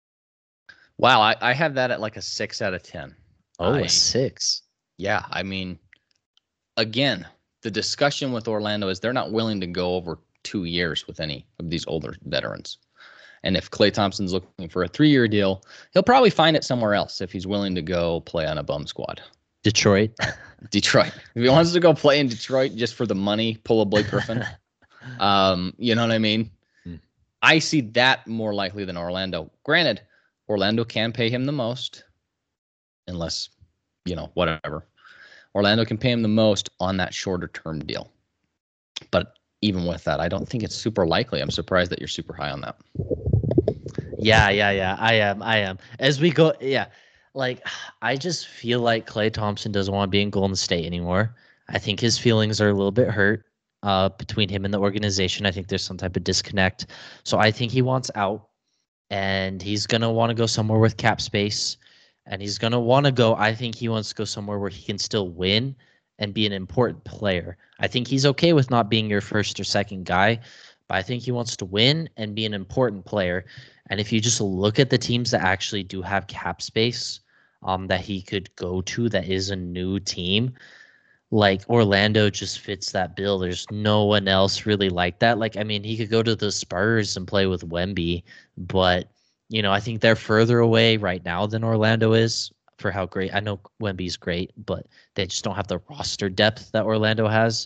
Wow, I have that at like a 6 out of 10. Oh, a 6. Yeah, I mean, again, the discussion with Orlando is they're not willing to go over 2 years with any of these older veterans. And if Klay Thompson's looking for a 3-year deal, he'll probably find it somewhere else if he's willing to go play on a bum squad. Detroit. If he wants to go play in Detroit just for the money, pull a Blake Griffin. You know what I mean? I see that more likely than Orlando. Granted, Orlando can pay him the most, unless, whatever. Orlando can pay him the most on that shorter term deal. But even with that, I don't think it's super likely. I'm surprised that you're super high on that. Yeah. I am. As we go, like, I just feel like Klay Thompson doesn't want to be in Golden State anymore. I think his feelings are a little bit hurt between him and the organization. I think there's some type of disconnect. So I think he wants out, and he's going to want to go somewhere with cap space, and he's going to want to go, I think he wants to go somewhere where he can still win and be an important player. I think he's okay with not being your first or second guy, but I think he wants to win and be an important player. And if you just look at the teams that actually do have cap space that he could go to, that is a new team, like Orlando just fits that bill. There's no one else really like that. Like, I mean, he could go to the Spurs and play with Wemby, but, I think they're further away right now than Orlando is for how great. I know Wemby's great, but they just don't have the roster depth that Orlando has.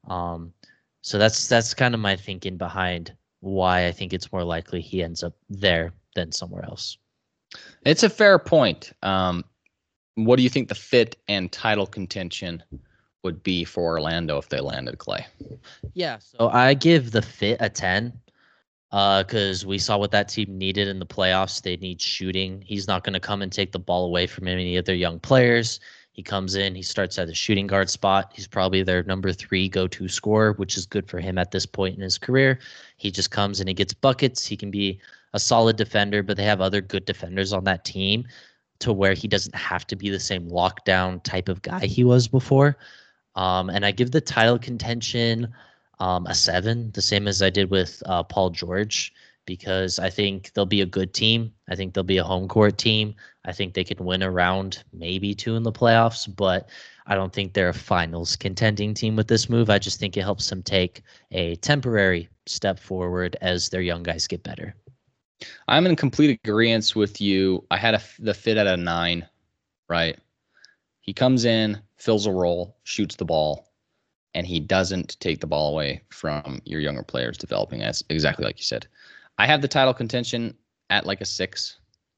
So that's kind of my thinking behind why I think it's more likely he ends up there than somewhere else. It's a fair point. What do you think the fit and title contention would be for Orlando if they landed Klay? Yeah, so I give the fit a 10 because we saw what that team needed in the playoffs. They need shooting. He's not going to come and take the ball away from any of their young players. He comes in, he starts at the shooting guard spot. He's probably their number 3 go-to scorer, which is good for him at this point in his career. He just comes and he gets buckets. He can be a solid defender, but they have other good defenders on that team to where he doesn't have to be the same lockdown type of guy he was before. And I give the title contention A 7, the same as I did with Paul George, because I think they'll be a good team. I think they'll be a home court team. I think they could win a round, maybe two in the playoffs, but I don't think they're a finals contending team with this move. I just think it helps them take a temporary step forward as their young guys get better. I'm in complete agreement with you. I had the fit at a 9, right? He comes in, fills a role, shoots the ball, and he doesn't take the ball away from your younger players developing, as exactly like you said. I have the title contention at like a 6.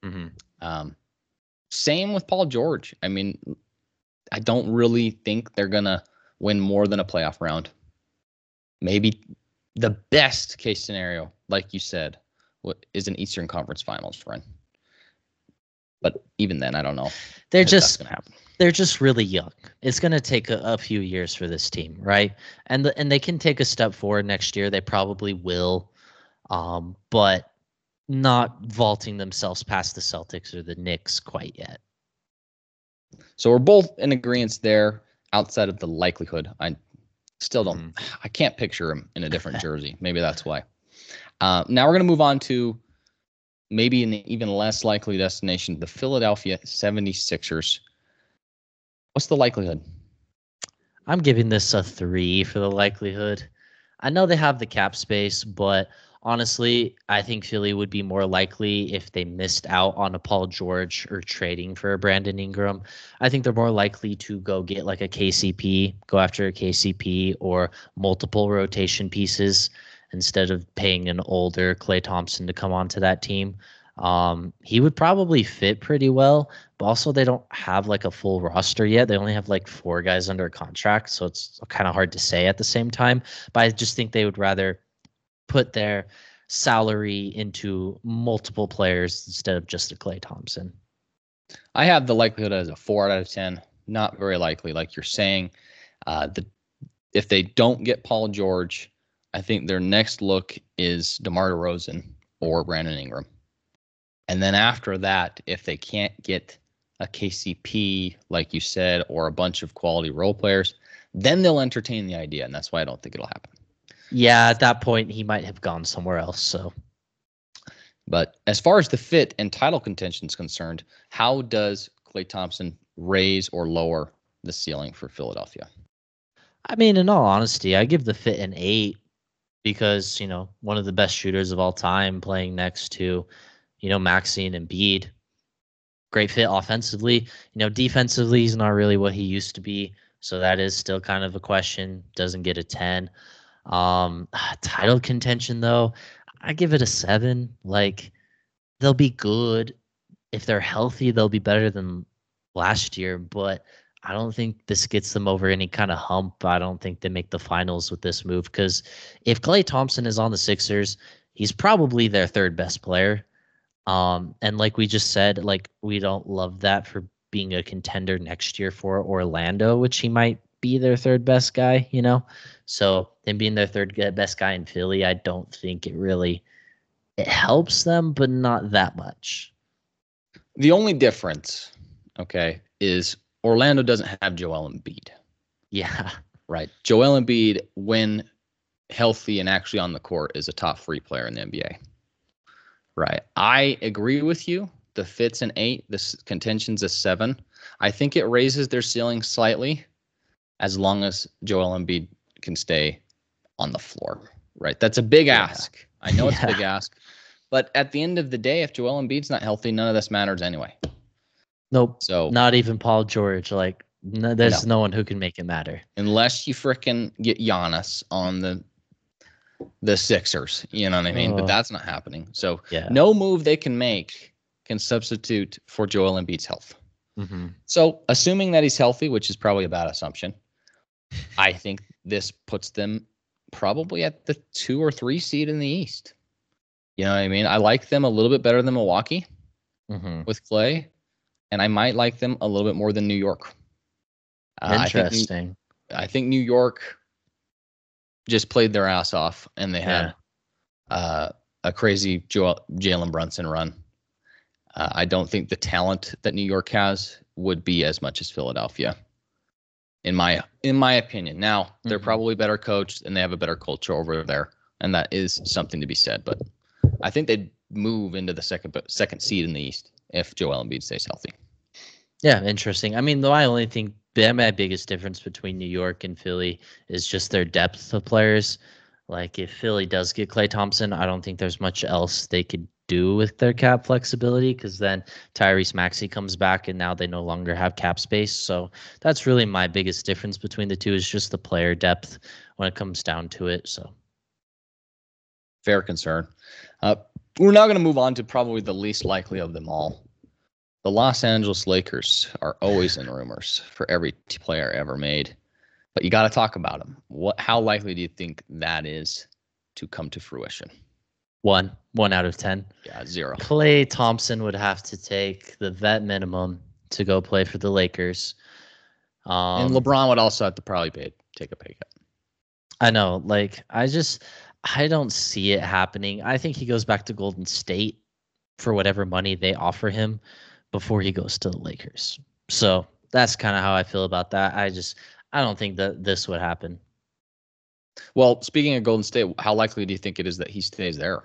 Same with Paul George. I mean, I don't really think they're going to win more than a playoff round. Maybe the best case scenario, like you said, is an Eastern Conference Finals run. But even then, I don't know. That's going to happen. They're just really young. It's going to take a few years for this team, right? And they can take a step forward next year. They probably will, but not vaulting themselves past the Celtics or the Knicks quite yet. So we're both in agreement there. Outside of the likelihood, I still don't. I can't picture him in a different jersey. Maybe that's why. Now we're going to move on to maybe an even less likely destination, the Philadelphia 76ers. What's the likelihood? I'm giving this a 3 for the likelihood. I know they have the cap space, but honestly, I think Philly would be more likely if they missed out on a Paul George or trading for a Brandon Ingram. I think they're more likely to go get like a KCP, go after a KCP or multiple rotation pieces instead of paying an older Klay Thompson to come onto that team. He would probably fit pretty well, but also they don't have like a full roster yet. They only have like 4 guys under contract, so it's kind of hard to say at the same time. But I just think they would rather put their salary into multiple players instead of just a Klay Thompson. I have the likelihood as a 4 out of 10. Not very likely, like you're saying. If they don't get Paul George, I think their next look is DeMar DeRozan or Brandon Ingram. And then after that, if they can't get a KCP, like you said, or a bunch of quality role players, then they'll entertain the idea. And that's why I don't think it'll happen. Yeah, at that point, he might have gone somewhere else. So, but as far as the fit and title contention is concerned, how does Klay Thompson raise or lower the ceiling for Philadelphia? I mean, in all honesty, I give the fit an 8 because, one of the best shooters of all time playing next to, Maxey and Embiid. Great fit offensively. Defensively, he's not really what he used to be. So that is still kind of a question. Doesn't get a 10. Title contention, though, I give it a 7. Like, they'll be good. If they're healthy, they'll be better than last year. But I don't think this gets them over any kind of hump. I don't think they make the finals with this move. Because if Klay Thompson is on the Sixers, he's probably their third best player. And like we just said, like we don't love that for being a contender next year for Orlando, which he might be their third best guy, So him being their third best guy in Philly, I don't think it helps them, but not that much. The only difference, is Orlando doesn't have Joel Embiid. Yeah. Right. Joel Embiid, when healthy and actually on the court, is a top 3 player in the NBA. Right. I agree with you. The fit's an 8. The contention's a 7. I think it raises their ceiling slightly as long as Joel Embiid can stay on the floor. Right. That's a big ask. I know it's a big ask. But at the end of the day, if Joel Embiid's not healthy, none of this matters anyway. Nope. So not even Paul George. Like, there's no one who can make it matter. Unless you fricking get Giannis on the Sixers, you know what I mean? But that's not happening. So no move they can make can substitute for Joel Embiid's health. Mm-hmm. So assuming that he's healthy, which is probably a bad assumption, I think this puts them probably at the 2 or 3 seed in the East. You know what I mean? I like them a little bit better than Milwaukee with Klay, and I might like them a little bit more than New York. Interesting. I think New York just played their ass off, and they had a crazy Jalen Brunson run. I don't think the talent that New York has would be as much as Philadelphia. in my opinion. Now, they're probably better coached and they have a better culture over there, and that is something to be said. But I think they'd move into the second seed in the East if Joel Embiid stays healthy. Yeah, interesting. I mean, though, I only think my biggest difference between New York and Philly is just their depth of players. Like, if Philly does get Klay Thompson, I don't think there's much else they could do with their cap flexibility, because then Tyrese Maxey comes back and now they no longer have cap space. So that's really my biggest difference between the two, is just the player depth when it comes down to it. So fair concern. We're now going to move on to probably the least likely of them all. The Los Angeles Lakers are always in rumors for every player ever made, but you got to talk about them. How likely do you think that is to come to fruition? 1 out of 10. Yeah, 0. Klay Thompson would have to take the vet minimum to go play for the Lakers. And LeBron would also have to probably take a pay cut. I know. Like, I don't see it happening. I think he goes back to Golden State for whatever money they offer him before he goes to the Lakers. So that's kind of how I feel about that. I don't think that this would happen. Well, speaking of Golden State, how likely do you think it is that he stays there?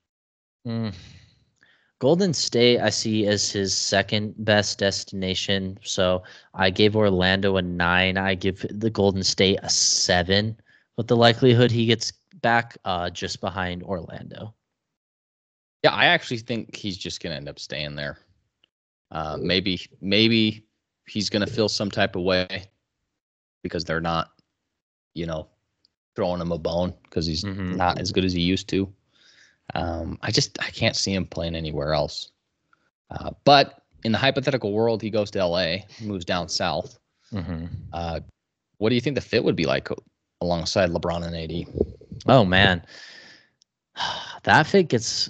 Golden State, I see as his second best destination. So I gave Orlando a 9. I give the Golden State a 7 with the likelihood he gets back just behind Orlando. Yeah, I actually think he's just going to end up staying there. Maybe he's going to feel some type of way because they're not, throwing him a bone because he's not as good as he used to. I can't see him playing anywhere else. But in the hypothetical world, he goes to LA, moves down south. What do you think the fit would be like alongside LeBron and AD? Oh man, that fit gets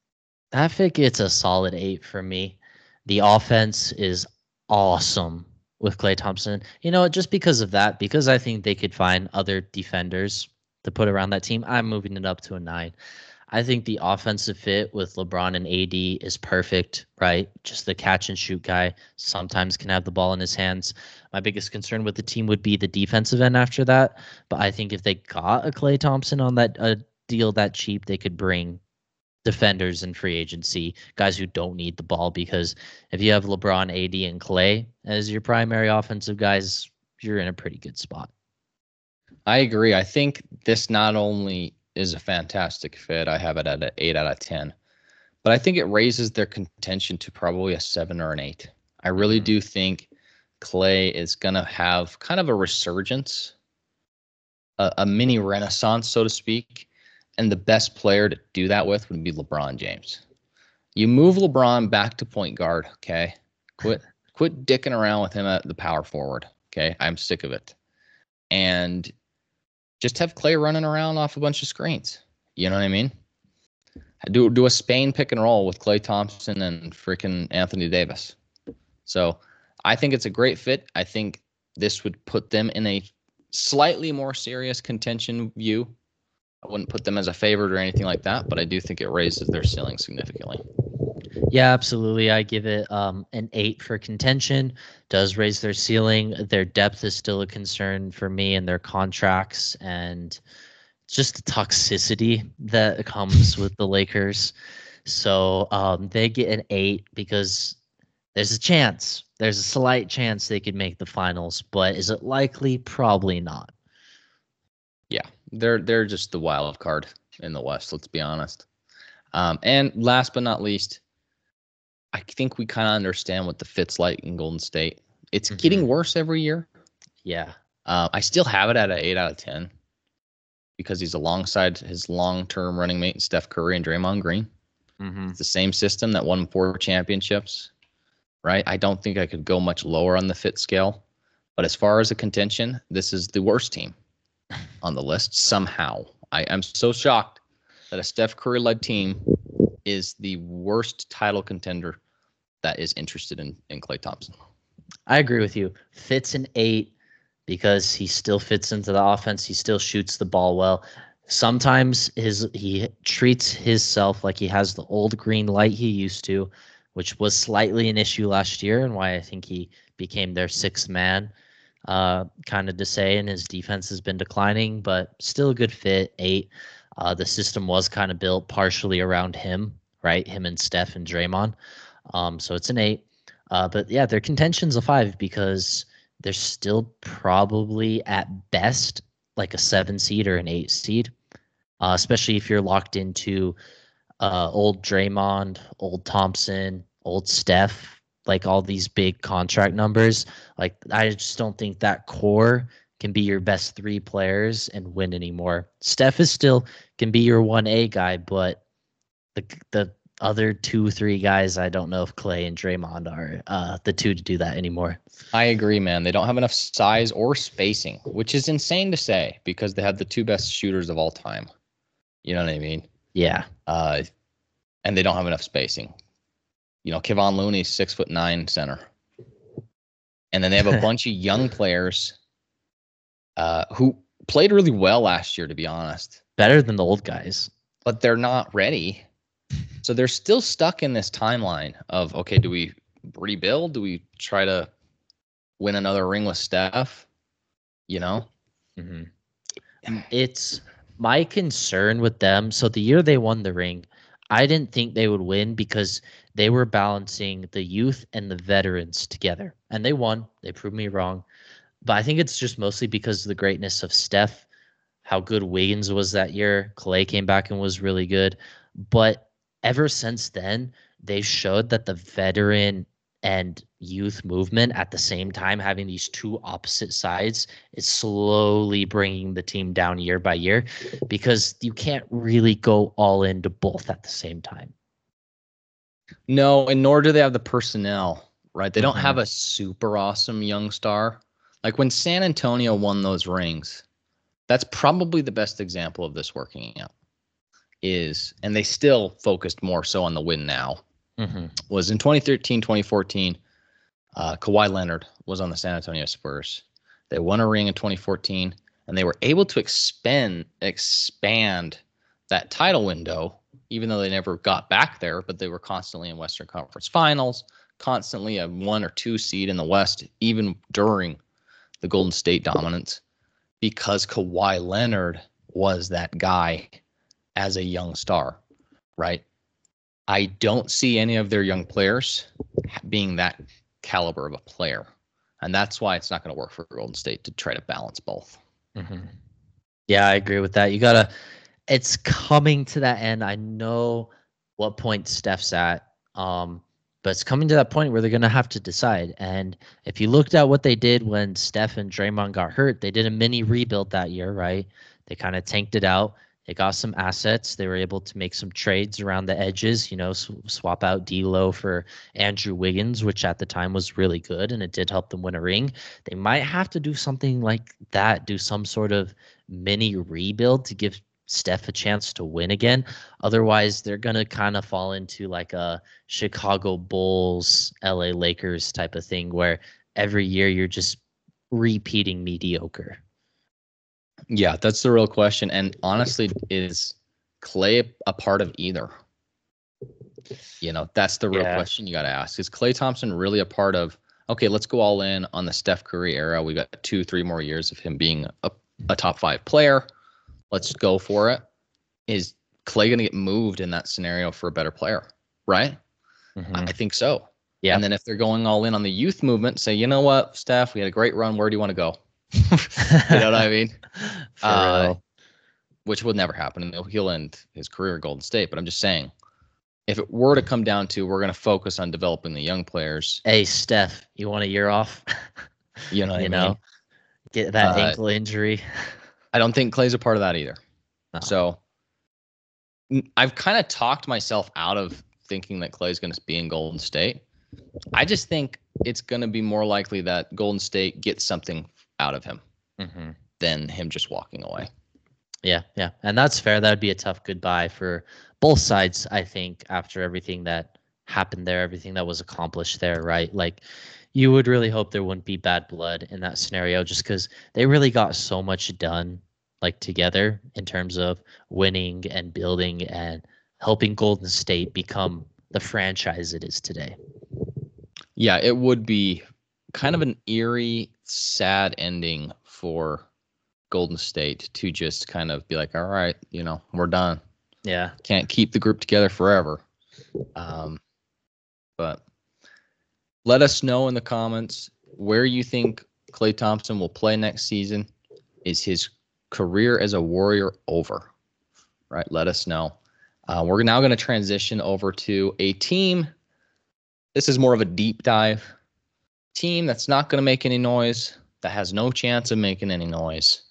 a solid 8 for me. The offense is awesome with Klay Thompson. Just because of that, because I think they could find other defenders to put around that team, I'm moving it up to a 9. I think the offensive fit with LeBron and AD is perfect, right? Just the catch and shoot guy sometimes can have the ball in his hands. My biggest concern with the team would be the defensive end after that. But I think if they got a Klay Thompson on that deal that cheap, they could bring defenders in free agency, guys who don't need the ball, because if you have LeBron, AD, and Klay as your primary offensive guys, you're in a pretty good spot. I agree. I think this not only is a fantastic fit, I have it at an 8 out of 10, but I think it raises their contention to probably a 7 or an 8. I really do think Klay is going to have kind of a resurgence, a mini renaissance, so to speak. And the best player to do that with would be LeBron James. You move LeBron back to point guard, okay? Quit dicking around with him at the power forward, okay? I'm sick of it. And just have Klay running around off a bunch of screens. You know what I mean? Do a Spain pick and roll with Klay Thompson and freaking Anthony Davis. So I think it's a great fit. I think this would put them in a slightly more serious contention view. I wouldn't put them as a favorite or anything like that, but I do think it raises their ceiling significantly. Yeah, absolutely. I give it an 8 for contention. Does raise their ceiling. Their depth is still a concern for me, and their contracts and just the toxicity that comes with the Lakers. So they get an 8 because there's a slight chance they could make the finals, but is it likely? Probably not. Yeah, they're just the wild card in the West, let's be honest. And last but not least, I think we kind of understand what the fit's like in Golden State. It's getting worse every year. Yeah. I still have it at an 8 out of 10 because he's alongside his long-term running mate, Steph Curry and Draymond Green. It's the same system that won 4 championships, right? I don't think I could go much lower on the fit scale. But as far as a contention, this is the worst team on the list somehow. I'm so shocked that a Steph Curry-led team is the worst title contender that is interested in Klay Thompson. I agree with you. Fits an 8 because he still fits into the offense. He still shoots the ball well. Sometimes he treats himself like he has the old green light he used to, which was slightly an issue last year and why I think he became their 6th man. kind of to say, and his defense has been declining, but still a good fit. 8. The system was kind of built partially around him, right? Him and Steph and Draymond. So it's an 8. But yeah, their contention's a 5 because they're still probably at best like a 7 seed or an 8 seed, especially if you're locked into old Draymond, old Thompson, old Steph, like all these big contract numbers. Like I just don't think that core can be your best 3 players and win anymore. Steph is still can be your 1A guy, but the other 2, 3 guys, I don't know if Clay and Draymond are the 2 to do that anymore. I agree, man. They don't have enough size or spacing, which is insane to say because they have the 2 best shooters of all time. You know what I mean? Yeah. And they don't have enough spacing. You know, Kevon Looney's 6'9" center. And then they have a bunch of young players who played really well last year, to be honest. Better than the old guys. But they're not ready. So they're still stuck in this timeline of, okay, do we rebuild? Do we try to win another ring with Steph? You know? Mm-hmm. It's my concern with them. So the year they won the ring, I didn't think they would win because they were balancing the youth and the veterans together. And they won. They proved me wrong. But I think it's just mostly because of the greatness of Steph, how good Wiggins was that year. Clay came back and was really good. But ever since then, they've showed that the veteran and youth movement at the same time, having these 2 opposite sides, is slowly bringing the team down year by year because you can't really go all into both at the same time. No, and nor do they have the personnel, right? They don't have a super awesome young star. Like when San Antonio won those rings, that's probably the best example of this working out. And they still focused more so on the win now. Was in 2013, 2014, Kawhi Leonard was on the San Antonio Spurs. They won a ring in 2014, and they were able to expand that title window, even though they never got back there, but they were constantly in Western Conference Finals, constantly a 1 or 2 seed in the West, even during the Golden State dominance, because Kawhi Leonard was that guy as a young star, right? I don't see any of their young players being that caliber of a player. And that's why it's not going to work for Golden State to try to balance both. Yeah, I agree with that. It's coming to that end. I know what point Steph's at, but it's coming to that point where they're going to have to decide. And if you looked at what they did when Steph and Draymond got hurt, they did a mini rebuild that year, right? They kind of tanked it out. They got some assets. They were able to make some trades around the edges, swap out D'Lo for Andrew Wiggins, which at the time was really good, and it did help them win a ring. They might have to do something like that, do some sort of mini rebuild to give Steph a chance to win again. Otherwise, they're going to kind of fall into like a Chicago Bulls, LA Lakers type of thing where every year you're just repeating mediocre. Yeah, that's the real question. And honestly, is Clay a part of either? That's the real question you got to ask. Is Klay Thompson really a part of, okay, let's go all in on the Steph Curry era. We got 2-3 more years of him being a top 5 player. Let's go for it. Is Clay going to get moved in that scenario for a better player? Right? I think so. Yeah. And then if they're going all in on the youth movement, say, you know what, Steph, we had a great run. Where do you want to go? You know what I mean? Which would never happen. He'll end his career at Golden State. But I'm just saying, if it were to come down to we're going to focus on developing the young players. Hey, Steph, you want a year off? You know what I mean? Get that ankle injury. I don't think Clay's a part of that either. No. So I've kind of talked myself out of thinking that Clay's going to be in Golden State. I just think it's going to be more likely that Golden State gets something out of him than him just walking away. Yeah. And that's fair. That would be a tough goodbye for both sides, I think, after everything that happened there, everything that was accomplished there, right? Like, you would really hope there wouldn't be bad blood in that scenario just because they really got so much done, like, together in terms of winning and building and helping Golden State become the franchise it is today. Yeah, it would be kind of an eerie, sad ending for Golden State to just kind of be like, all right, we're done. Yeah. Can't keep the group together forever. But let us know in the comments where you think Klay Thompson will play next season. Is his career as a Warrior over? Right? Let us know. We're now going to transition over to a team. This is more of a deep dive team that's not going to make any noise, that has no chance of making any noise,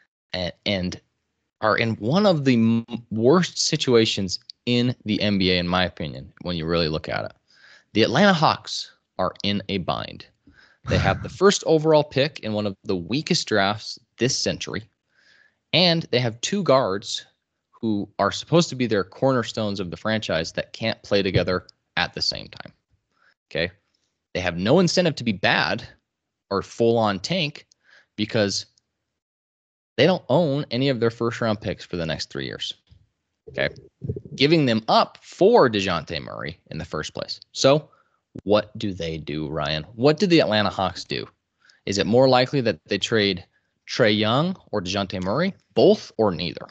and are in one of the worst situations in the NBA, in my opinion, when you really look at it. The Atlanta Hawks are in a bind. They have the first overall pick in one of the weakest drafts this century, and they have two guards who are supposed to be their cornerstones of the franchise that can't play together at the same time. Okay? They have no incentive to be bad or full-on tank because they don't own any of their first-round picks for the next 3 years. Okay? Giving them up for DeJounte Murray in the first place. So what do they do, Ryan? What do the Atlanta Hawks do? Is it more likely that they trade Trae Young or DeJounte Murray? Both or neither?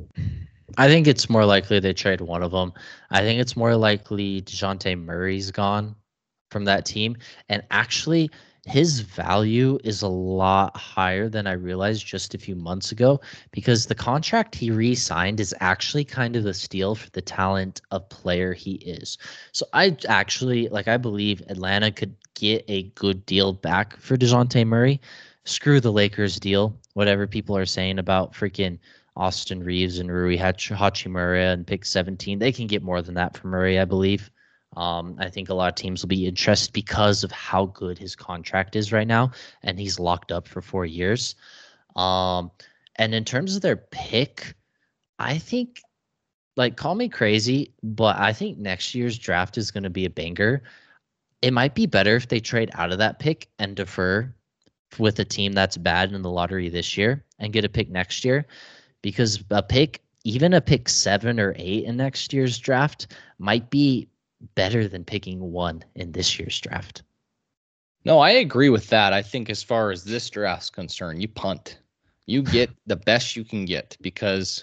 I think it's more likely they trade one of them. I think it's more likely DeJounte Murray's gone from that team. And actually, his value is a lot higher than I realized just a few months ago, because the contract he re-signed is actually kind of a steal for the talent of player he is. So I believe Atlanta could get a good deal back for DeJounte Murray. Screw the Lakers deal, whatever people are saying about freaking Austin Reeves and Rui Hachimura and pick 17. They can get more than that for Murray, I believe. I think a lot of teams will be interested because of how good his contract is right now, and he's locked up for 4 years. And in terms of their pick, I think, call me crazy, but I think next year's draft is going to be a banger. It might be better if they trade out of that pick and defer with a team that's bad in the lottery this year and get a pick next year, because even a pick 7 or 8 in next year's draft might be better than picking 1 in this year's draft. No, I agree with that. I think as far as this draft's concerned, you punt. You get the best you can get, because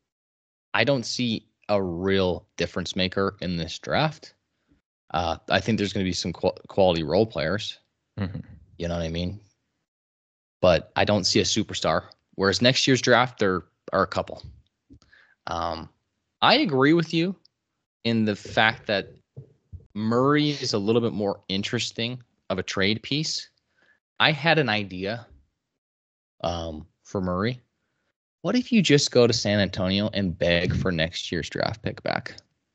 I don't see a real difference maker in this draft. I think there's going to be some quality role players. Mm-hmm. You know what I mean? But I don't see a superstar. Whereas next year's draft, there are a couple. I agree with you in the fact that Murray is a little bit more interesting of a trade piece. I had an idea for Murray. What if you just go to San Antonio and beg for next year's draft pick back?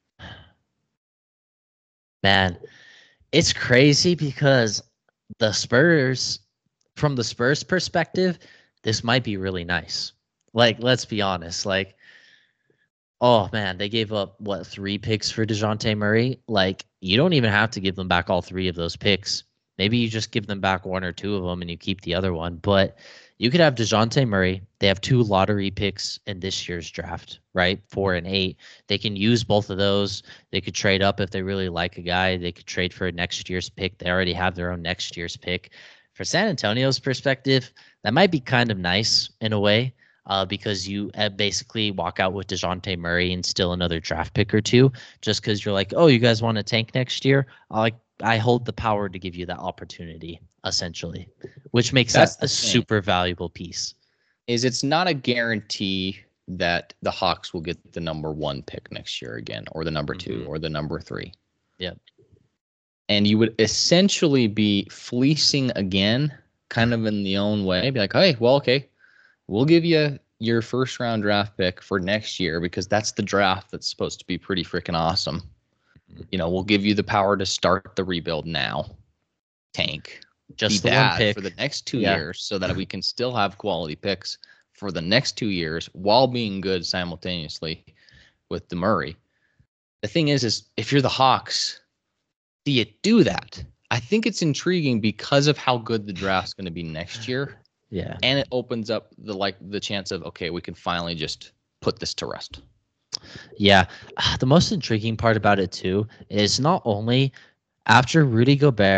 Man, it's crazy because the Spurs, from the Spurs perspective, this might be really nice. Let's be honest. Oh man, they gave up 3 picks for DeJounte Murray? You don't even have to give them back all 3 of those picks. Maybe you just give them back 1 or 2 of them and you keep the other one. But you could have DeJounte Murray. They have 2 lottery picks in this year's draft, right? 4 and 8. They can use both of those. They could trade up if they really like a guy. They could trade for a next year's pick. They already have their own next year's pick. For San Antonio's perspective, that might be kind of nice in a way. Because you basically walk out with DeJounte Murray and still another draft pick or 2, just because you're like, oh, you guys want to tank next year? I hold the power to give you that opportunity, essentially, which makes that a super valuable piece. It's not a guarantee that the Hawks will get the number 1 pick next year again, or the number 2, or the number 3. Yep. And you would essentially be fleecing again, kind of in the own way. Be like, hey, well, okay. We'll give you your first round draft pick for next year because that's the draft that's supposed to be pretty freaking awesome. We'll give you the power to start the rebuild now. Tank. Just the 1 pick for the next 2 years so that we can still have quality picks for the next 2 years while being good simultaneously with the Murray. The thing is if you're the Hawks, do you do that? I think it's intriguing because of how good the draft's going to be next year. Yeah. And it opens up the chance of, okay, we can finally just put this to rest. Yeah. The most intriguing part about it too is not only after Rudy Gobert,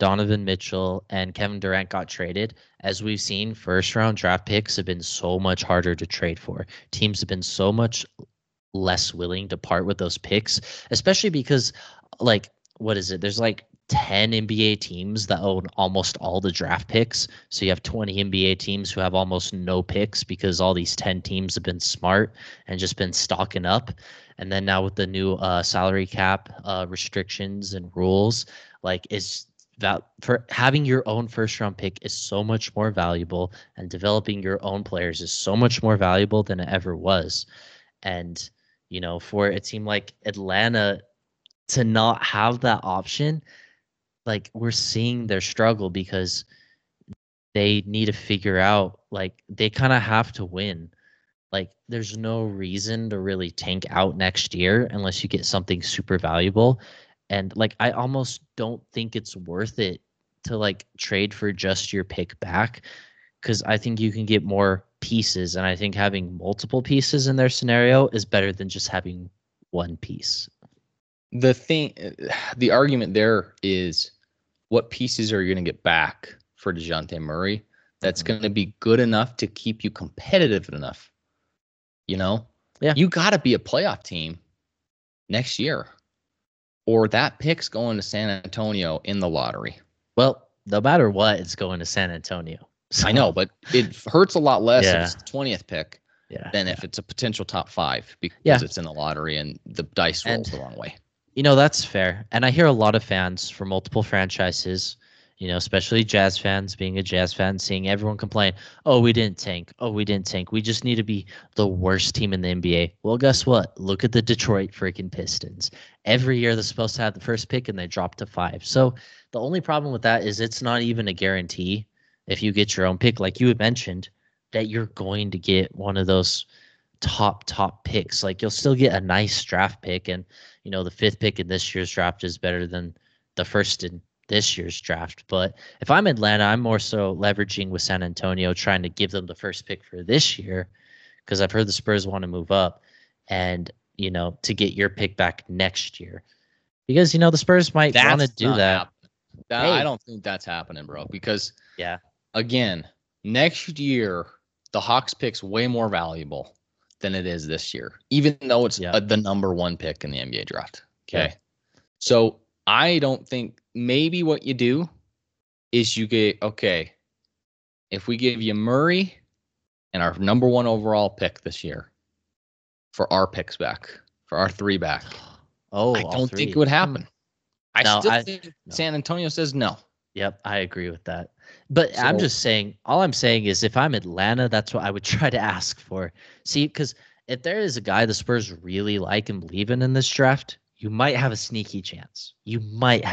Donovan Mitchell and Kevin Durant got traded, as we've seen, first round draft picks have been so much harder to trade for. Teams have been so much less willing to part with those picks, especially because, like, what is it? There's like 10 NBA teams that own almost all the draft picks. So you have 20 NBA teams who have almost no picks because all these 10 teams have been smart and just been stocking up. And then now with the new salary cap restrictions and rules, like, is that for having your own first round pick is so much more valuable, and developing your own players is so much more valuable than it ever was. And, for it seemed like Atlanta to not have that option, like, we're seeing their struggle because they need to figure out, like, they kind of have to win. Like, there's no reason to really tank out next year unless you get something super valuable. And, like, I almost don't think it's worth it to, like, trade for just your pick back, because I think you can get more pieces. And I think having multiple pieces in their scenario is better than just having one piece. The argument there is, what pieces are you going to get back for DeJounte Murray that's going to be good enough to keep you competitive enough? Yeah. You got to be a playoff team next year, or that pick's going to San Antonio in the lottery. Well, no matter what, it's going to San Antonio. So, I know, but it hurts a lot less if Yeah. it's the 20th pick than if it's a potential top 5 because Yeah. it's in the lottery and the dice rolls the wrong way. That's fair. And I hear a lot of fans for multiple franchises, especially Jazz fans, being a Jazz fan, seeing everyone complain, oh, we didn't tank. Oh, we didn't tank. We just need to be the worst team in the NBA. Well, guess what? Look at the Detroit freaking Pistons. Every year they're supposed to have the first pick and they drop to 5. So the only problem with that is it's not even a guarantee if you get your own pick, like you had mentioned, that you're going to get one of those top picks. Like, you'll still get a nice draft pick, and the 5th pick in this year's draft is better than the first in this year's draft. But if I'm Atlanta, I'm more so leveraging with San Antonio, trying to give them the first pick for this year, because I've heard the Spurs want to move up, and to get your pick back next year, because the Spurs might want to do that. I don't think that's happening, bro, because yeah, again, next year the Hawks pick's way more valuable than it is this year, even though it's the number 1 pick in the NBA draft. Okay. Yeah. So I don't think, maybe what you do is you get, okay, if we give you Murray and our number 1 overall pick this year for our picks back, for our 3 back. Oh, I don't think it would happen. I think San Antonio says no. Yep, I agree with that. But I'm just saying, all I'm saying is, if I'm Atlanta, that's what I would try to ask for. See, because if there is a guy the Spurs really like and believe in this draft, you might have a sneaky chance. But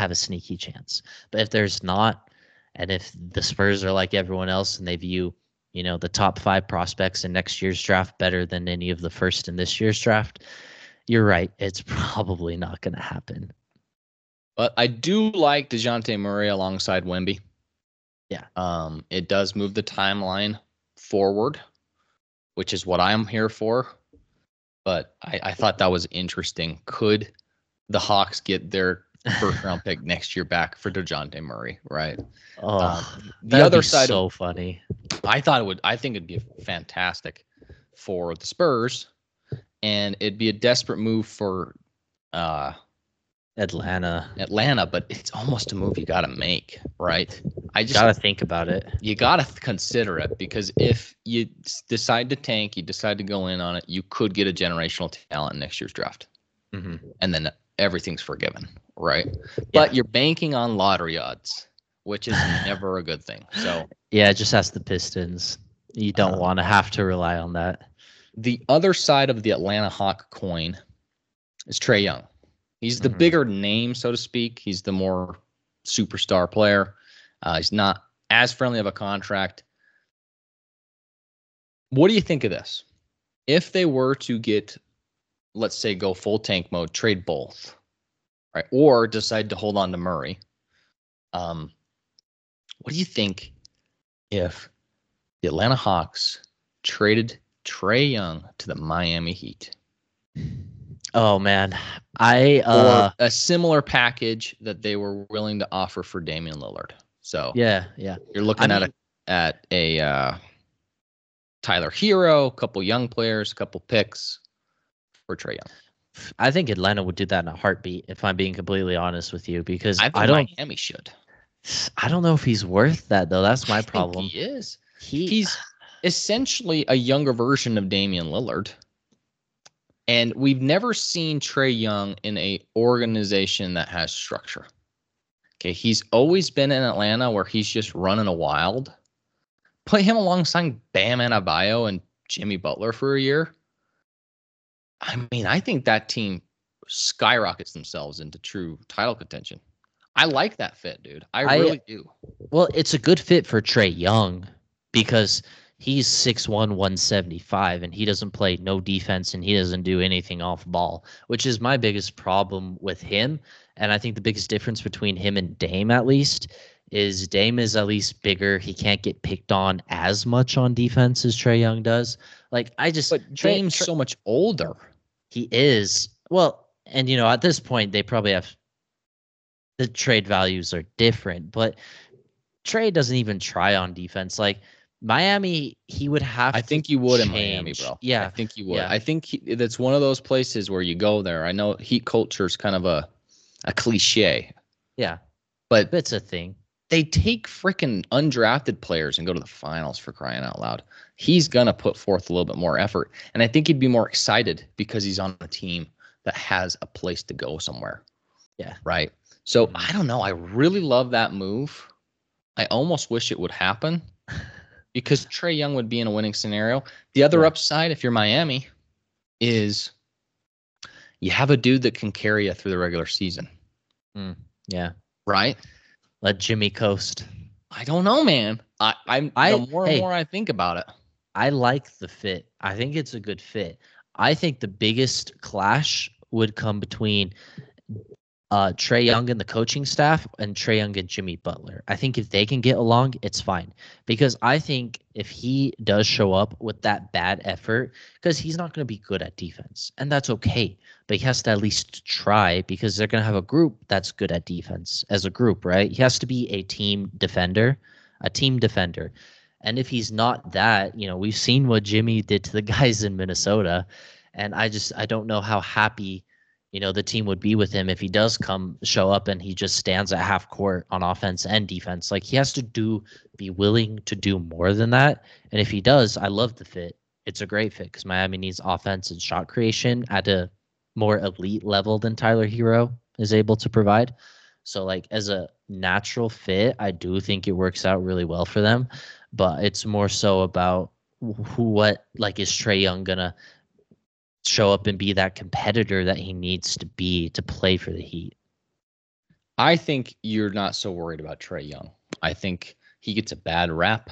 if there's not, and if the Spurs are like everyone else and they view, the top 5 prospects in next year's draft better than any of the first in this year's draft, you're right. It's probably not going to happen. But I do like DeJounte Murray alongside Wemby. Yeah. It does move the timeline forward, which is what I'm here for. But I thought that was interesting. Could the Hawks get their first round pick next year back for DeJounte Murray? Right. The other side, so funny. I think it'd be fantastic for the Spurs, and it'd be a desperate move for Atlanta, but it's almost a move you got to make, right? I just got to think about it. You got to consider it, because if you decide to tank, you decide to go in on it, you could get a generational talent in next year's draft. Mm-hmm. And then everything's forgiven, right? Yeah. But you're banking on lottery odds, which is never a good thing. So just ask the Pistons. You don't want to have to rely on that. The other side of the Atlanta Hawk coin is Trae Young. He's the bigger name, so to speak. He's the more superstar player. He's not as friendly of a contract. What do you think of this? If they were to get, let's say, go full tank mode, trade both, right, or decide to hold on to Murray, what do you think if the Atlanta Hawks traded Trae Young to the Miami Heat? Oh man, I or a similar package that they were willing to offer for Damian Lillard. So yeah. you're I looking mean, at a Tyler Hero, a couple young players, a couple picks for Trae Young. I think Atlanta would do that in a heartbeat, if I'm being completely honest with you, because I think Miami should. I don't know if he's worth that though. That's my I think he problem. is. He He's essentially a younger version of Damian Lillard. And we've never seen Trae Young in a organization that has structure. Okay, he's always been in Atlanta where he's just running a wild. Put him alongside Bam Adebayo and Jimmy Butler for a year. I mean, I think that team skyrockets themselves into true title contention. I like that fit, dude. I I really do. Well, it's a good fit for Trae Young because he's 6'1", 175, and he doesn't play no defense and he doesn't do anything off ball, which is my biggest problem with him. And I think the biggest difference between him and Dame, at least, is Dame is at least bigger. He can't get picked on as much on defense as Trae Young does. Like, But Dame's so much older. He is. Well, and at this point, they probably have the trade values are different, but Trae doesn't even try on defense. Like Miami, he would have I to think you would in Miami, change. bro. I Yeah. think you would. Yeah. I think that's one of those places where you go there. I know Heat culture is kind of a cliche, Yeah. but It's a thing. they take freaking undrafted players and go to the finals, for crying out loud. He's gonna put forth a little bit more effort, and I think he'd be more excited because he's on a team that has a place to go somewhere. Yeah. Right. So I don't know. I really love that move. I almost wish it would happen because Trae Young would be in a winning scenario. The other upside, if you're Miami, is you have a dude that can carry you through the regular season. Yeah. Right? Let Jimmy coast. I don't know, man. The more and more I think about it. I like the fit. I think it's a good fit. I think the biggest clash would come between Trae Young and the coaching staff and Trae Young and Jimmy Butler. I think if they can get along, it's fine. Because I think if he does show up with that bad effort, because he's not going to be good at defense, and that's okay. But he has to at least try because they're going to have a group that's good at defense as a group, right? He has to be a team defender, a team defender. And if he's not that, we've seen what Jimmy did to the guys in Minnesota. And I don't know how happy the team would be with him if he does show up and he just stands at half court on offense and defense. Like he has to be willing to do more than that. And if he does, I love the fit. It's a great fit because Miami needs offense and shot creation at a more elite level than Tyler Hero is able to provide. So like as a natural fit, I do think it works out really well for them. But it's more so about what like is Trae Young gonna show up and be that competitor that he needs to be to play for the Heat. I think you're not so worried about Trae Young. I think he gets a bad rap.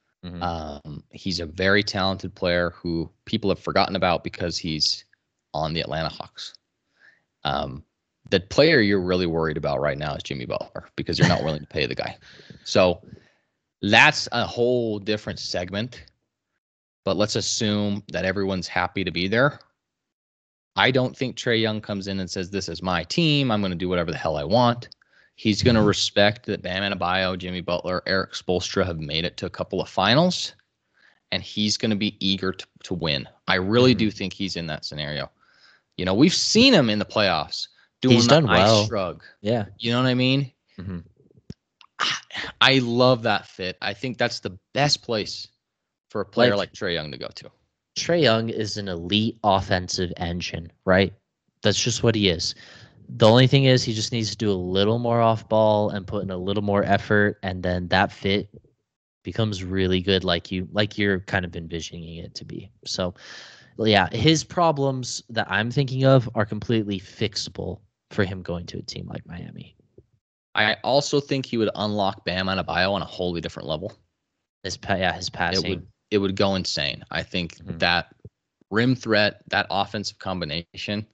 He's a very talented player who people have forgotten about because he's on the Atlanta Hawks. The player you're really worried about right now is Jimmy Butler because you're not willing to pay the guy. So that's a whole different segment. But let's assume that everyone's happy to be there. I don't think Trae Young comes in and says, this is my team. I'm going to do whatever the hell I want. He's going to respect that Bam Adebayo, Jimmy Butler, Eric Spoelstra have made it to a couple of finals, and he's going to be eager to win. I really do think he's in that scenario. We've seen him in the playoffs doing he's done well. shrug. Yeah. You know what I mean? Mm-hmm. I love that fit. I think that's the best place for a player like Trae Young to go to. Trae Young is an elite offensive engine, right? That's just what he is. The only thing is he just needs to do a little more off ball and put in a little more effort, and then that fit becomes really good like you're kind of envisioning it to be. So yeah, his problems that I'm thinking of are completely fixable for him going to a team like Miami. I also think he would unlock Bam Adebayo on a wholly different level. His passing. It would go insane. I think that rim threat, that offensive combination,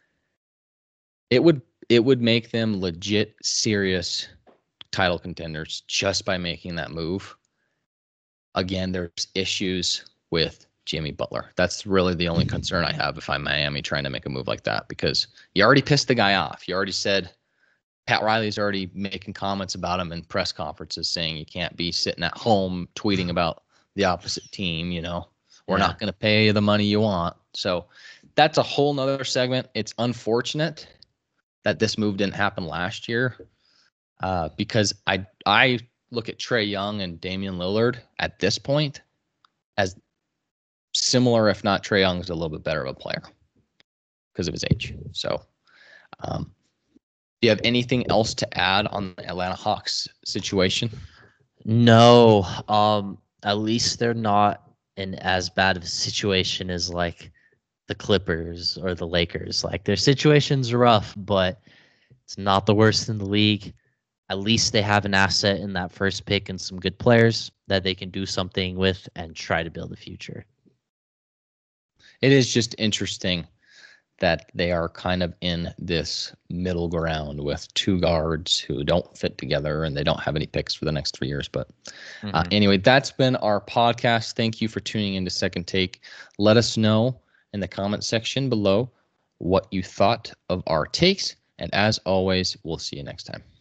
it would make them legit serious title contenders just by making that move. Again, there's issues with Jimmy Butler. That's really the only concern I have if I'm Miami trying to make a move like that, because you already pissed the guy off. You already said Pat Riley's already making comments about him in press conferences saying you can't be sitting at home tweeting about the opposite team, We're not going to pay you the money you want. So that's a whole nother segment. It's unfortunate that this move didn't happen last year, because I look at Trae Young and Damian Lillard at this point as similar, if not Trae Young's a little bit better of a player because of his age. So do you have anything else to add on the Atlanta Hawks situation? No. At least they're not in as bad of a situation as like the Clippers or the Lakers. Like, their situation's rough, but it's not the worst in the league. At least they have an asset in that first pick and some good players that they can do something with and try to build a future. It is just interesting that they are kind of in this middle ground with two guards who don't fit together and they don't have any picks for the next 3 years. But anyway, that's been our podcast. Thank you for tuning into Second Take. Let us know in the comment section below what you thought of our takes. And as always, we'll see you next time.